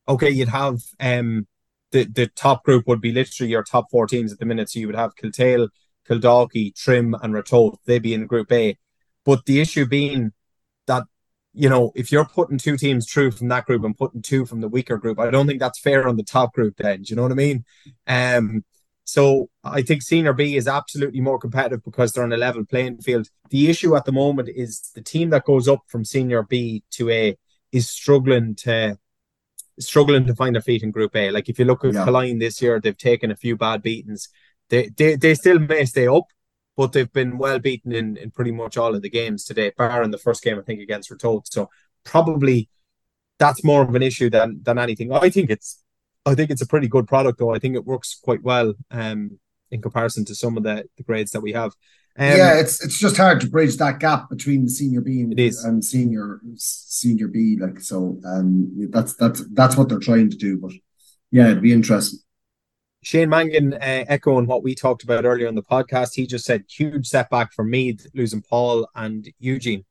the top group would be literally your top 4 teams at the minute. So you would have Kiltale, Kildalkey, Trim and Ratoath. They'd be in Group A. But the issue being that, if you're putting 2 teams through from that group and putting 2 from the weaker group, I don't think that's fair on the top group then. Do you know what I mean? So I think Senior B is absolutely more competitive because they're on a level playing field. The issue at the moment is the team that goes up from Senior B to A is struggling to find their feet in Group A. Like if you look at Killeen this year, they've taken a few bad beatings. They still may stay up, but they've been well beaten in pretty much all of the games today, bar in the first game, I think, against Ratoath. So probably that's more of an issue than anything. I think it's a pretty good product, though. I think it works quite well in comparison to some of the grades that we have.
It's just hard to bridge that gap between the Senior B and Senior B. Like so, that's what they're trying to do. But it'd be interesting.
Shane Mangan, echoing what we talked about earlier on the podcast, he just said huge setback for Meath losing Paul and Eugene.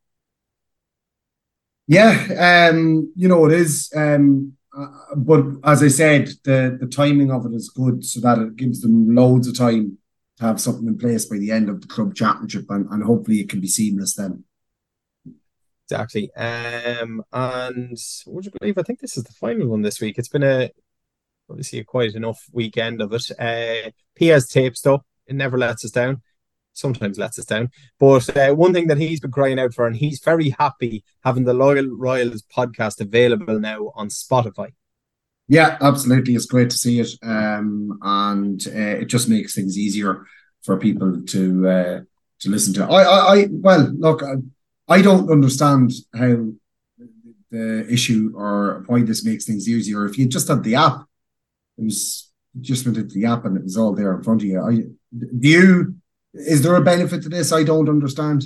Yeah, it is. But as I said, the timing of it is good, so that it gives them loads of time to have something in place by the end of the club championship, and hopefully it can be seamless then.
Exactly. And would you believe, I think this is the final one this week. It's been obviously a quite enough weekend of it. PS tapes though, it never lets us down. Sometimes lets us down. But one thing that he's been crying out for, and he's very happy having the Loyal Royals podcast available now on Spotify.
Yeah, absolutely. It's great to see it. And it just makes things easier for people to listen to. I don't understand how the issue or why this makes things easier. If you just had the app, just went into the app and it was all there in front of you. Is there a benefit to this? I don't understand.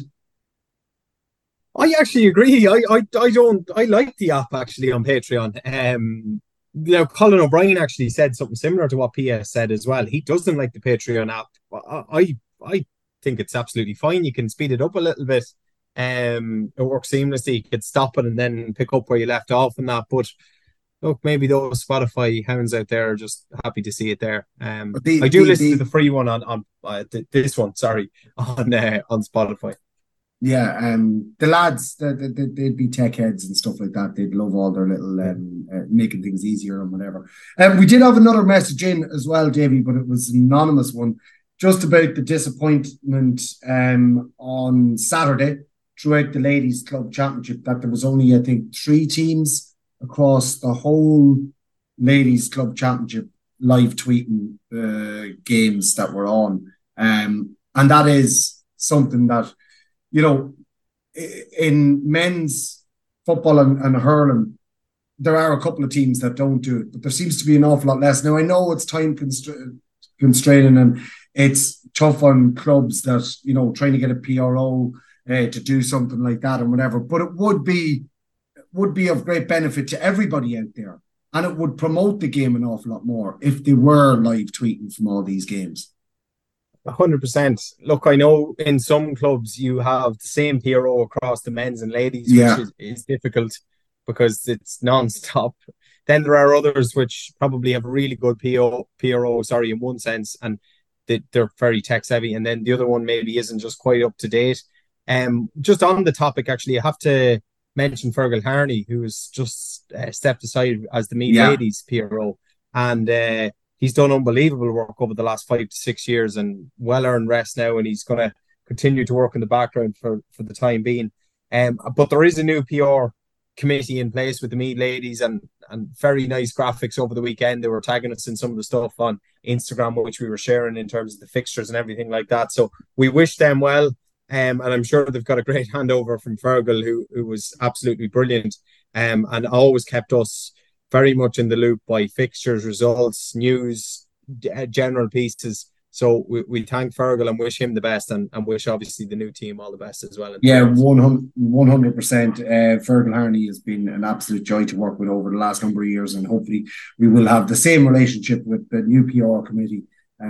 I actually agree. I don't. I like the app actually on Patreon. Colin O'Brien actually said something similar to what PS said as well. He doesn't like the Patreon app. I think it's absolutely fine. You can speed it up a little bit. It works seamlessly. You could stop it and then pick up where you left off and that. But look, maybe those Spotify hounds out there are just happy to see it there. I do listen to the free one on this one. Sorry, on Spotify.
Yeah, the lads, they'd be tech heads and stuff like that. They'd love all their little making things easier and whatever. We did have another message in as well, Davey, but it was an anonymous one, just about the disappointment on Saturday throughout the Ladies Club Championship, that there was only, I think, 3 teams across the whole Ladies Club Championship live tweeting games that were on. And that is something that, in men's football and hurling, there are a couple of teams that don't do it, but there seems to be an awful lot less. Now, I know it's time constraining and it's tough on clubs that, trying to get a PRO to do something like that and whatever. But it would be of great benefit to everybody out there, and it would promote the game an awful lot more if they were live tweeting from all these games.
100%. Look, I know in some clubs you have the same PRO across the men's and ladies, which is difficult because it's non-stop. Then there are others which probably have a really good PRO, in one sense, and they're very tech savvy, and then the other one maybe isn't just quite up to date. Just on the topic, actually, I have to mention Fergal Harney, who has just stepped aside as the Meath Ladies PRO, and he's done unbelievable work over the last 5 to 6 years and well-earned rest now, and he's going to continue to work in the background for the time being. But there is a new PR committee in place with the Meath Ladies, and very nice graphics over the weekend. They were tagging us in some of the stuff on Instagram, which we were sharing in terms of the fixtures and everything like that. So we wish them well, and I'm sure they've got a great handover from Fergal, who was absolutely brilliant, and always kept us very much in the loop by fixtures, results, news, general pieces. So we thank Fergal and wish him the best, and wish obviously the new team all the best as well.
100%. Fergal Harney has been an absolute joy to work with over the last number of years, and hopefully we will have the same relationship with the new PRO committee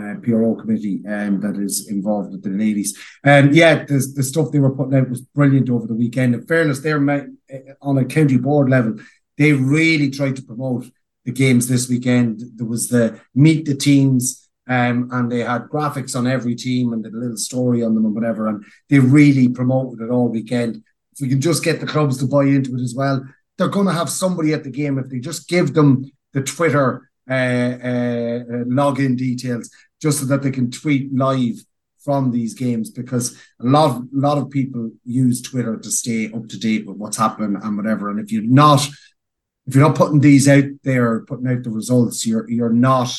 that is involved with the ladies. The stuff they were putting out was brilliant over the weekend. In fairness, they're on a county board level. They really tried to promote the games this weekend. There was the meet the teams. And they had graphics on every team and a little story on them and whatever, and they really promoted it all weekend. If we can just get the clubs to buy into it as well, they're going to have somebody at the game if they just give them the Twitter login details, just so that they can tweet live from these games, because a lot of people use Twitter to stay up to date with what's happening and whatever. And if you're not putting these out there, putting out the results, you're not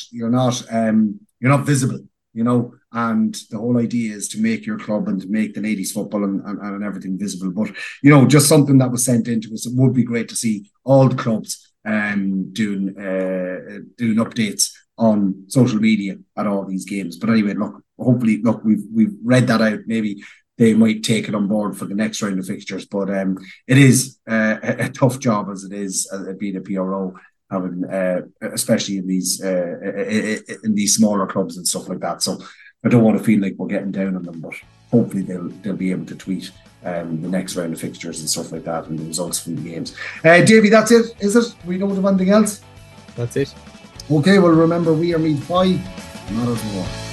visible, and the whole idea is to make your club and to make the ladies football and everything visible. But, just something that was sent into us. It would be great to see all the clubs doing updates on social media at all these games. But anyway, hopefully we've read that out. Maybe they might take it on board for the next round of fixtures. But it is a tough job as it is being a PRO, having especially in these smaller clubs and stuff like that. So I don't want to feel like we're getting down on them, but hopefully they'll be able to tweet the next round of fixtures and stuff like that and the results from the games. Davey, that's it, is it? We don't have anything else?
That's it.
Okay, well, remember, we are Meath 5, not as more.